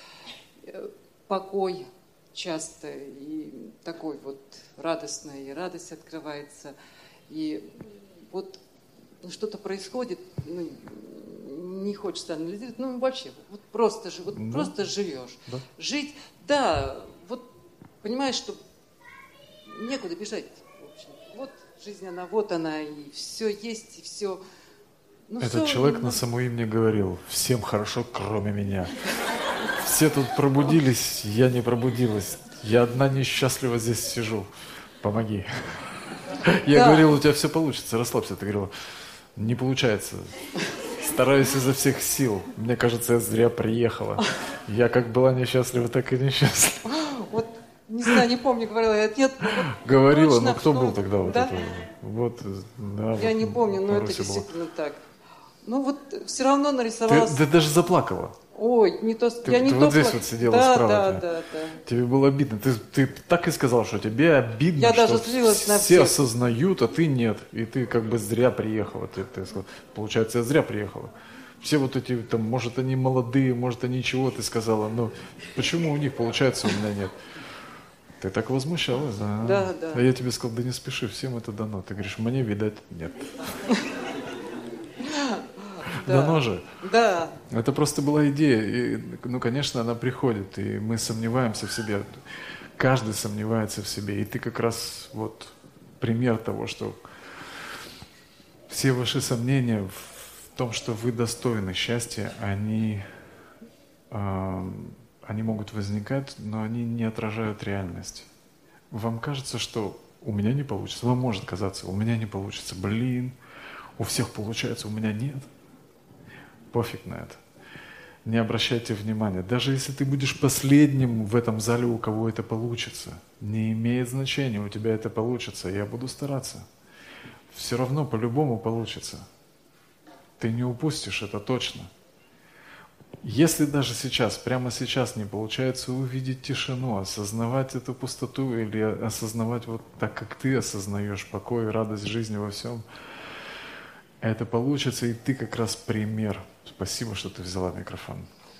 Покой часто и такой вот радостный, и радость открывается. И вот что-то происходит, ну, не хочется анализировать, ну вообще, вот просто живешь. Да. Жить, да, вот понимаешь, что некуда бежать. В общем. Вот жизнь, она, и все есть, и все. Ну, этот человек на самое имя говорил: всем хорошо, кроме меня. Все тут пробудились, я не пробудилась. Я одна несчастлива здесь сижу. Помоги. Я говорил, у тебя все получится, расслабься. Ты говорила, не получается. Стараюсь изо всех сил. Мне кажется, я зря приехала. Я как была несчастлива, так и несчастлива. Вот, не знаю, не помню, говорила я. Нет, вот, говорила, точно, но кто был тогда вот да? это? Вот, да, я вот, не помню, но это действительно так. Ну вот все равно нарисовалось. Ты даже заплакала. Ой, не то, ты, я не ты то вот здесь вот сидела справа. Да. Тебе было обидно. Ты так и сказал, что тебе обидно, я что даже все осознают, а ты нет. И ты как бы зря приехала. Ты сказал, получается, я зря приехала. Все вот эти, там, может, они молодые, может, они чего, ты сказала. Но почему у них получается, у меня нет? Ты так возмущалась, да? Да. А я тебе сказал, да не спеши, всем это дано. Ты говоришь, мне, видать, нет. Дано же. Да. Это просто была идея. И, ну, конечно, она приходит, и мы сомневаемся в себе. Каждый сомневается в себе. И ты как раз вот пример того, что все ваши сомнения в том, что вы достойны счастья, они могут возникать, но они не отражают реальность. Вам кажется, что у меня не получится. Вам может казаться, у меня не получится. Блин, у всех получается, у меня нет. Пофиг на это. Не обращайте внимания. Даже если ты будешь последним в этом зале, у кого это получится, не имеет значения, у тебя это получится. Я буду стараться. Все равно по-любому получится. Ты не упустишь, это точно. Если даже сейчас, прямо сейчас не получается увидеть тишину, осознавать эту пустоту или осознавать вот так, как ты осознаешь покой, радость жизни во всем, это получится, и ты как раз пример. Спасибо, что ты взяла микрофон.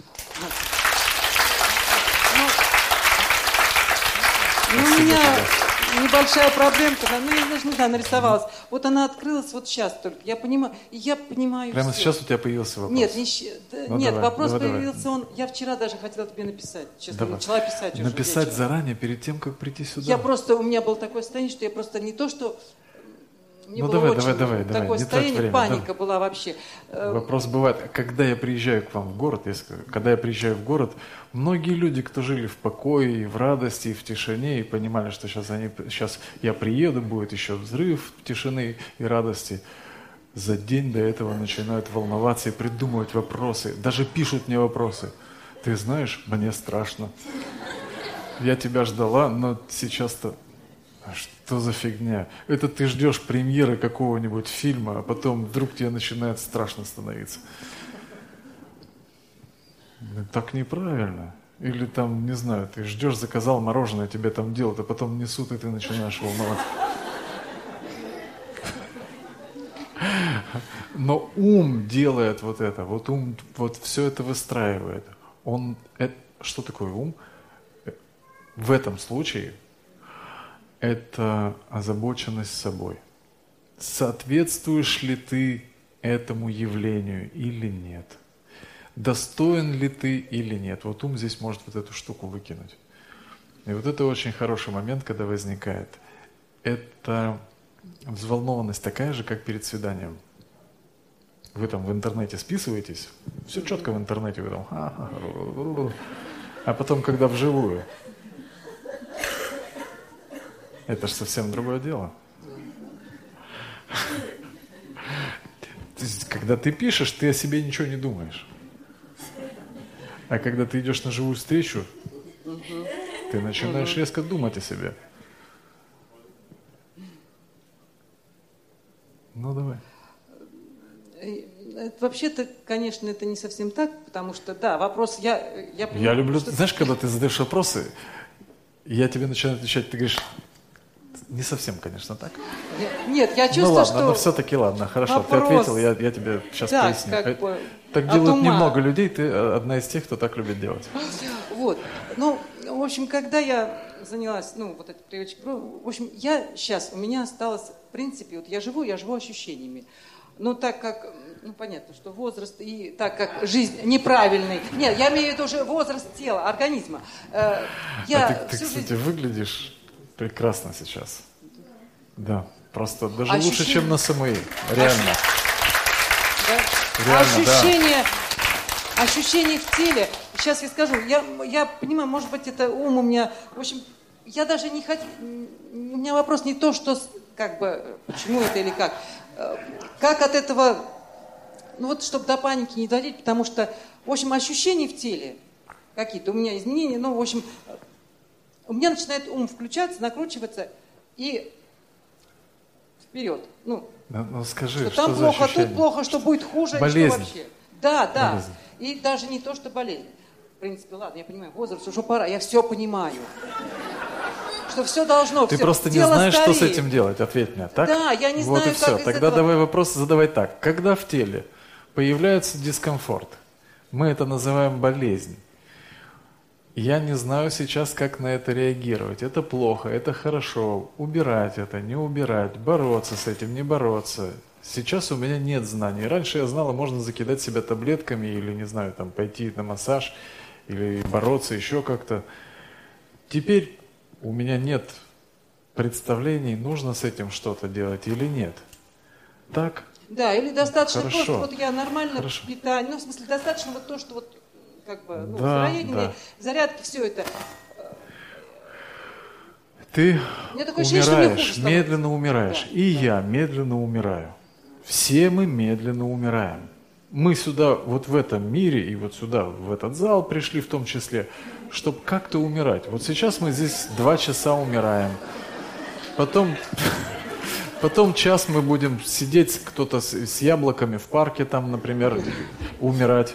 У меня небольшая проблемка, я даже не знаю, нарисовалась. Вот она открылась вот сейчас только. Я понимаю. Прямо все. Сейчас у тебя появился вопрос? Нет, вопрос появился. Я вчера даже хотела тебе написать. Честно, начала писать уже. Написать вечером. заранее, перед тем, как прийти сюда? У меня было такое состояние, что я просто не то, что... Мне было давай. Такое состояние, паника была вообще. Вопрос бывает, когда я приезжаю к вам в город, когда я приезжаю в город, многие люди, кто жили в покое, в радости, и в тишине, и понимали, что сейчас я приеду, будет еще взрыв тишины и радости, за день до этого начинают волноваться и придумывать вопросы, даже пишут мне вопросы. Ты знаешь, мне страшно. Я тебя ждала, но сейчас-то... Что за фигня? Это ты ждешь премьеры какого-нибудь фильма, а потом вдруг тебе начинает страшно становиться. Так неправильно. Или там, не знаю, ты ждешь, заказал мороженое, тебе там делают, а потом несут, и ты начинаешь волноваться. Но ум делает вот это. Вот ум вот все это выстраивает. Что такое ум? В этом случае это озабоченность собой. соответствуешь ли ты этому явлению или нет. Достоин ли ты или нет. Вот ум здесь может вот эту штуку выкинуть. И вот это очень хороший момент, когда возникает. Это взволнованность такая же, как перед свиданием. Вы там в интернете списываетесь, все четко в интернете, вы там, а потом, когда вживую, это же совсем другое дело. То есть, когда ты пишешь, ты о себе ничего не думаешь. А когда ты идешь на живую встречу, ты начинаешь резко думать о себе. Ну, давай. Вообще-то, конечно, это не совсем так, потому что, да, вопрос, я понимаю, я люблю, что... знаешь, когда ты задаешь вопросы, я тебе начинаю отвечать, ты говоришь, не совсем, конечно, так. Нет, я чувствую, ну, ладно, что... но все-таки ладно, хорошо, вопрос... ты ответил, я тебе сейчас поясню. Как бы так делают немного людей, ты одна из тех, кто так любит делать. Вот, ну, в общем, когда я занялась, ну, вот этой привычкой, в общем, у меня осталось, в принципе, вот я живу ощущениями. Но так как, ну, понятно, что возраст и так как жизнь неправильный. Нет, я имею в виду уже возраст тела, организма. Ты, кстати, выглядишь прекрасно сейчас. Да, просто даже лучше, чем на СМИ. Реально. Реально, ощущение в теле. Сейчас я скажу. Я понимаю, может быть, это ум у меня... В общем, я даже не хочу... У меня вопрос не то, что... Как бы, почему это или как. Как от этого... Ну вот, чтобы до паники не доводить, потому что, в общем, ощущения в теле какие-то у меня изменения, ну, в общем, у меня начинает ум включаться, накручиваться и вперед. Ну скажи, что там плохо, тут плохо, что будет хуже, болезнь. Что вообще. Да. Болезнь. И даже не то, что болезнь. В принципе, ладно, я понимаю, возраст, уже пора, я все понимаю. Что все должно, Ты все. просто не знаешь, что с этим делать, ответь мне, так? Да, я не вот знаю, и все. как Тогда давай вопрос задавай так. Когда в теле появляется дискомфорт, мы это называем болезнь. Я не знаю сейчас, как на это реагировать. Это плохо, это хорошо. Убирать это, не убирать, бороться с этим, не бороться. Сейчас у меня нет знаний. Раньше я знала, можно закидать себя таблетками или, не знаю, там пойти на массаж или бороться еще как-то. Теперь у меня нет представлений, нужно с этим что-то делать или нет. Так? Да, или достаточно Хорошо. просто, вот я нормально питаю, ну, в смысле, достаточно вот то, что вот, как бы, ну, строение, зарядки, все это. Ты умираешь, хуже медленно умираешь. Да, и я медленно умираю. Все мы медленно умираем. Мы сюда, вот в этом мире, и вот сюда, в этот зал пришли в том числе, чтобы как-то умирать. Вот сейчас мы здесь 2 часа умираем. Потом час мы будем сидеть, кто-то с яблоками в парке там, например, умирать.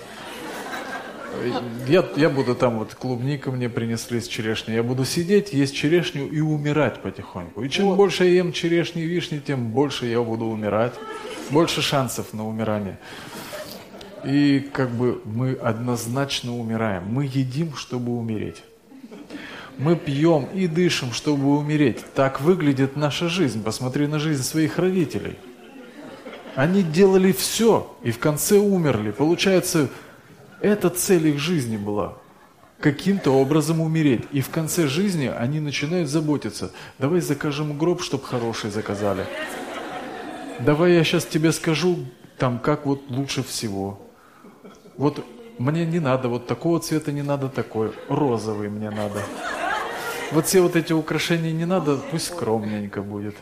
Я буду там, вот клубника мне принесли с черешней. Я буду сидеть, есть черешню и умирать потихоньку. И чем больше я ем черешни и вишни, тем больше я буду умирать. Больше шансов на умирание. И как бы мы однозначно умираем. Мы едим, чтобы умереть. Мы пьем и дышим, чтобы умереть. Так выглядит наша жизнь. Посмотри на жизнь своих родителей. Они делали все и в конце умерли. Получается, эта цель их жизни была. Каким-то образом умереть. И в конце жизни они начинают заботиться. Давай закажем гроб, чтобы хороший заказали. Давай я сейчас тебе скажу, там, как вот лучше всего. Вот мне не надо, вот такого цвета не надо такой. Розовый мне надо. Вот все вот эти украшения не надо, пусть скромненько будет.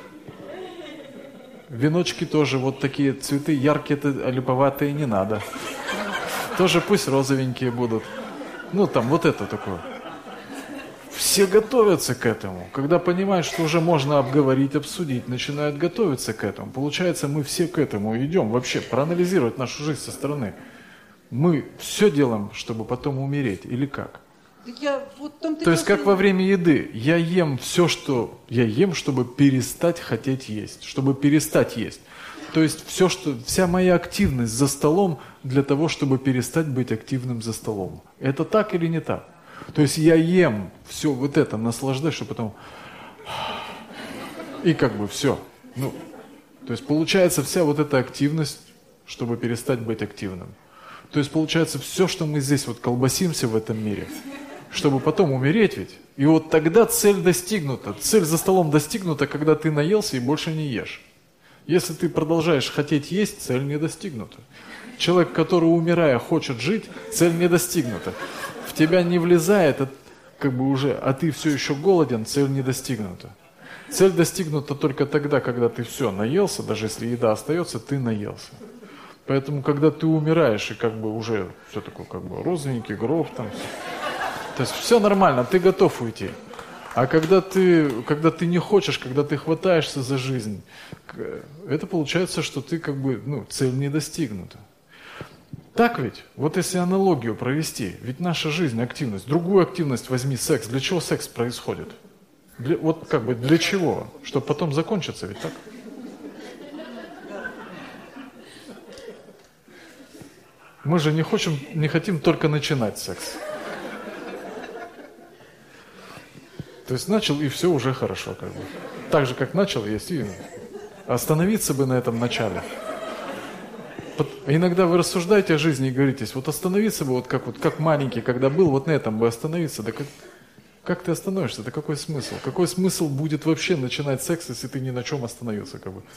Веночки тоже, вот такие цветы яркие-то, липоватые не надо. Тоже пусть розовенькие будут. Ну, там, вот это такое. Все готовятся к этому. Когда понимают, что уже можно обговорить, обсудить, начинают готовиться к этому. Получается, мы все к этому идем. Вообще, проанализировать нашу жизнь со стороны. Мы все делаем, чтобы потом умереть. Или как? То есть, как во время еды. Я ем все, что я ем, чтобы перестать хотеть есть. Чтобы перестать есть. То есть, вся моя активность за столом для того, чтобы перестать быть активным за столом. Это так или не так? То есть, я ем все вот это, наслаждаюсь, чтобы потом... И как бы все. Ну, То есть получается вся вот эта активность, чтобы перестать быть активным. То есть получается все, что мы здесь вот колбасимся в этом мире, чтобы потом умереть ведь. И вот тогда цель достигнута. Цель за столом достигнута, когда ты наелся и больше не ешь. Если ты продолжаешь хотеть есть, цель не достигнута. Человек, который, умирая, хочет жить, цель не достигнута. В тебя не влезает, как бы уже, а ты все еще голоден, цель не достигнута. Цель достигнута только тогда, когда ты все наелся, даже если еда остается, ты наелся. Поэтому, когда ты умираешь, и как бы уже все такое, как бы родственники, гроб там, то есть все нормально, ты готов уйти. А когда ты не хочешь, когда ты хватаешься за жизнь, это получается, что ты как бы, цель не достигнута. Так ведь? Вот если аналогию провести, ведь наша жизнь, активность, другую активность возьми, секс. Для чего секс происходит? Вот как бы для чего? Чтобы потом закончиться, ведь так? Мы же не хотим только начинать секс. То есть начал, и все уже хорошо, как бы. Так же, как начал, есть и остановиться бы на этом начале. Иногда вы рассуждаете о жизни и говорите, вот остановиться бы, как маленький, когда был, вот на этом бы остановиться. Да как ты остановишься? Да какой смысл? Какой смысл будет вообще начинать секс, если ты ни на чем остановился, как бы?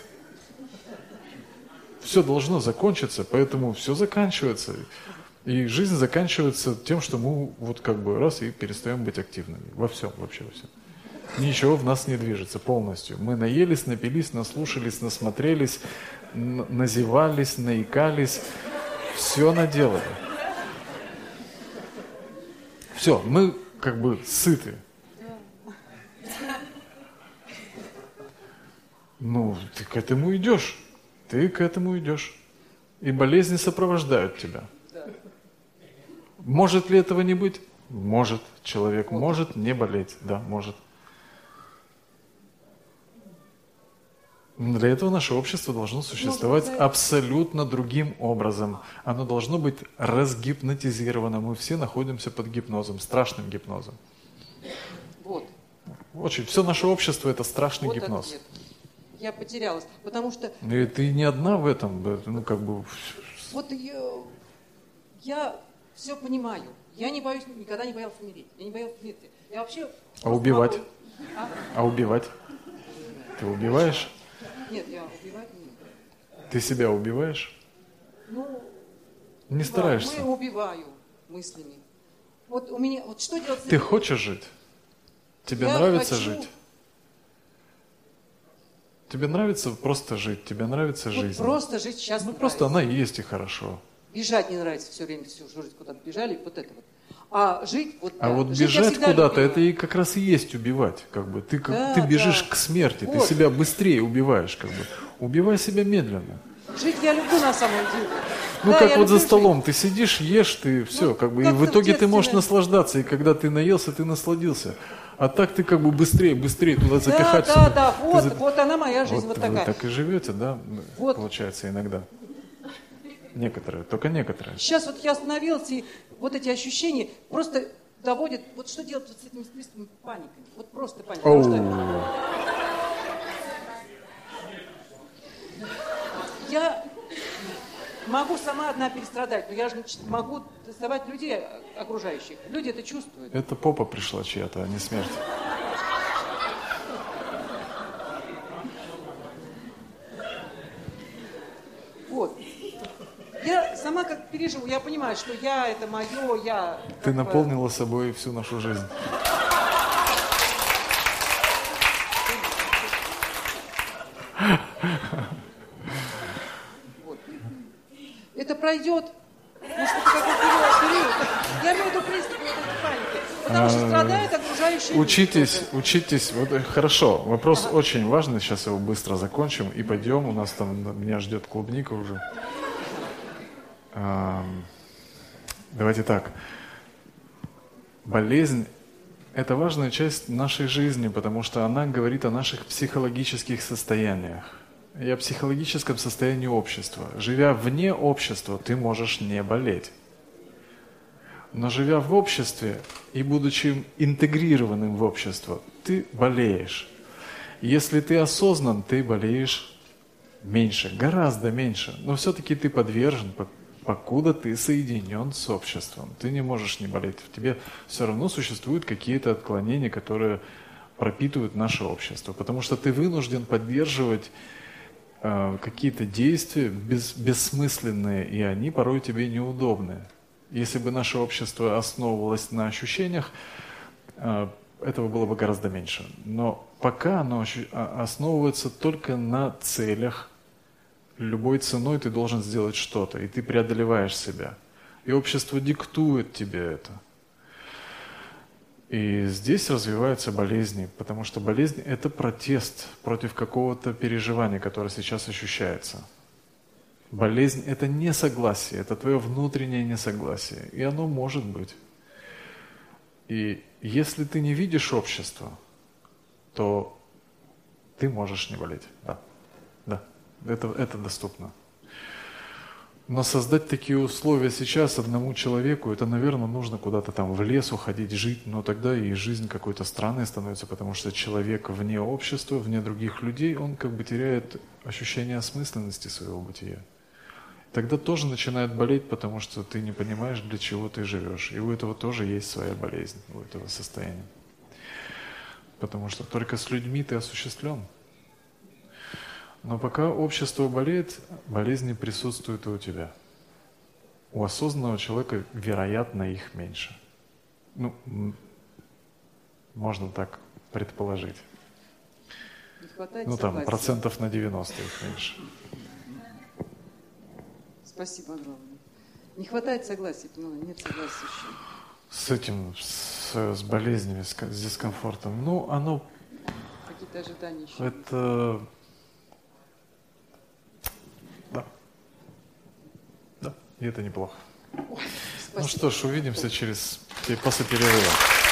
Все должно закончиться, поэтому все заканчивается. И жизнь заканчивается тем, что мы вот как бы раз и перестаем быть активными. Во всем, вообще во всем. Ничего в нас не движется полностью. Мы наелись, напились, наслушались, насмотрелись, назевались, наикались. Все наделали. Все, мы как бы сыты. Ты к этому идешь. Ты к этому идешь. И болезни сопровождают тебя. Может ли этого не быть? Может. Человек может не болеть. Да, может. Но для этого наше общество должно существовать абсолютно другим образом. Оно должно быть разгипнотизировано. Мы все находимся под гипнозом, страшным гипнозом. Очень. Все наше общество – это страшный гипноз. Ответ. Я потерялась, потому что... И ты не одна в этом, Вот я все понимаю. Я не боюсь, никогда не боялся умереть. Я не боялся смерти. Я вообще... А убивать? А убивать? Ты убиваешь? Нет, я убивать не буду. Ты себя убиваешь? Не стараешься? Мы убиваю мыслями. Вот у меня... Вот что делать? Ты хочешь жить? Тебе нравится жить? Тебе нравится просто жить? Тебе нравится жизнь? Просто жить сейчас просто она есть и хорошо. Бежать не нравится все время, всю жизнь куда-то бежали, вот это вот. А жить вот... А вот бежать куда-то, это и как раз и есть убивать. Как бы. Ты бежишь к смерти, ты себя быстрее убиваешь. Как бы. Убивай себя медленно. Жить я люблю на самом деле. Как вот за столом, ты сидишь, ешь, ты все, как бы, и в итоге ты можешь наслаждаться, и когда ты наелся, ты насладился. А так ты как бы быстрее туда запихать. Да, вот она моя жизнь, вот такая. Вы так и живете, да, получается, иногда. Некоторые, только некоторые. Сейчас вот я остановилась, и вот эти ощущения просто доводят, вот что делать вот с этими приступами паникой, вот просто паника. Я могу сама одна перестрадать, но я же могу доставать людей окружающих. Люди это чувствуют. Это попа пришла чья-то, а не смерть. Вот. Я сама как переживу, я понимаю, что я это мое, я... Ты наполнила собой всю нашу жизнь. Это пройдет, может, это какой-то период. Я имею в виду приступ паники. Потому что страдают окружающие люди. Учитесь. Вот, хорошо, вопрос очень важный. Сейчас его быстро закончим и пойдем. У нас там, меня ждет клубника уже. Давайте так. Болезнь – это важная часть нашей жизни, потому что она говорит о наших психологических состояниях и о психологическом состоянии общества. Живя вне общества, ты можешь не болеть. Но живя в обществе и будучи интегрированным в общество, ты болеешь. Если ты осознан, ты болеешь Меньше, гораздо меньше. Но все-таки ты подвержен, покуда ты соединен с обществом. Ты не можешь не болеть. В тебе все равно существуют какие-то отклонения, которые пропитывают наше общество. Потому что ты вынужден поддерживать какие-то действия бессмысленные, и они порой тебе неудобны. Если бы наше общество основывалось на ощущениях, этого было бы гораздо меньше. Но пока оно основывается только на целях, любой ценой ты должен сделать что-то, и ты преодолеваешь себя. И общество диктует тебе это. И здесь развиваются болезни, потому что болезнь – это протест против какого-то переживания, которое сейчас ощущается. Болезнь – это несогласие, это твое внутреннее несогласие, и оно может быть. И если ты не видишь общество, то ты можешь не болеть. Да, это доступно. Но создать такие условия сейчас одному человеку, это, наверное, нужно куда-то там в лес уходить, жить, но тогда и жизнь какой-то странной становится, потому что человек вне общества, вне других людей, он как бы теряет ощущение осмысленности своего бытия. Тогда тоже начинает болеть, потому что ты не понимаешь, для чего ты живешь. И у этого тоже есть своя болезнь, у этого состояния. Потому что только с людьми ты осуществлен. Но пока общество болеет, болезни присутствуют и у тебя. У осознанного человека, вероятно, их меньше. Можно так предположить. Там процентов на 90 их меньше. Спасибо огромное. Не хватает согласия, нет согласия еще. С этим, с болезнями, с дискомфортом, оно... Какие-то ожидания еще? Это... Да, и это неплохо. Ой, что ж, увидимся после перерыва.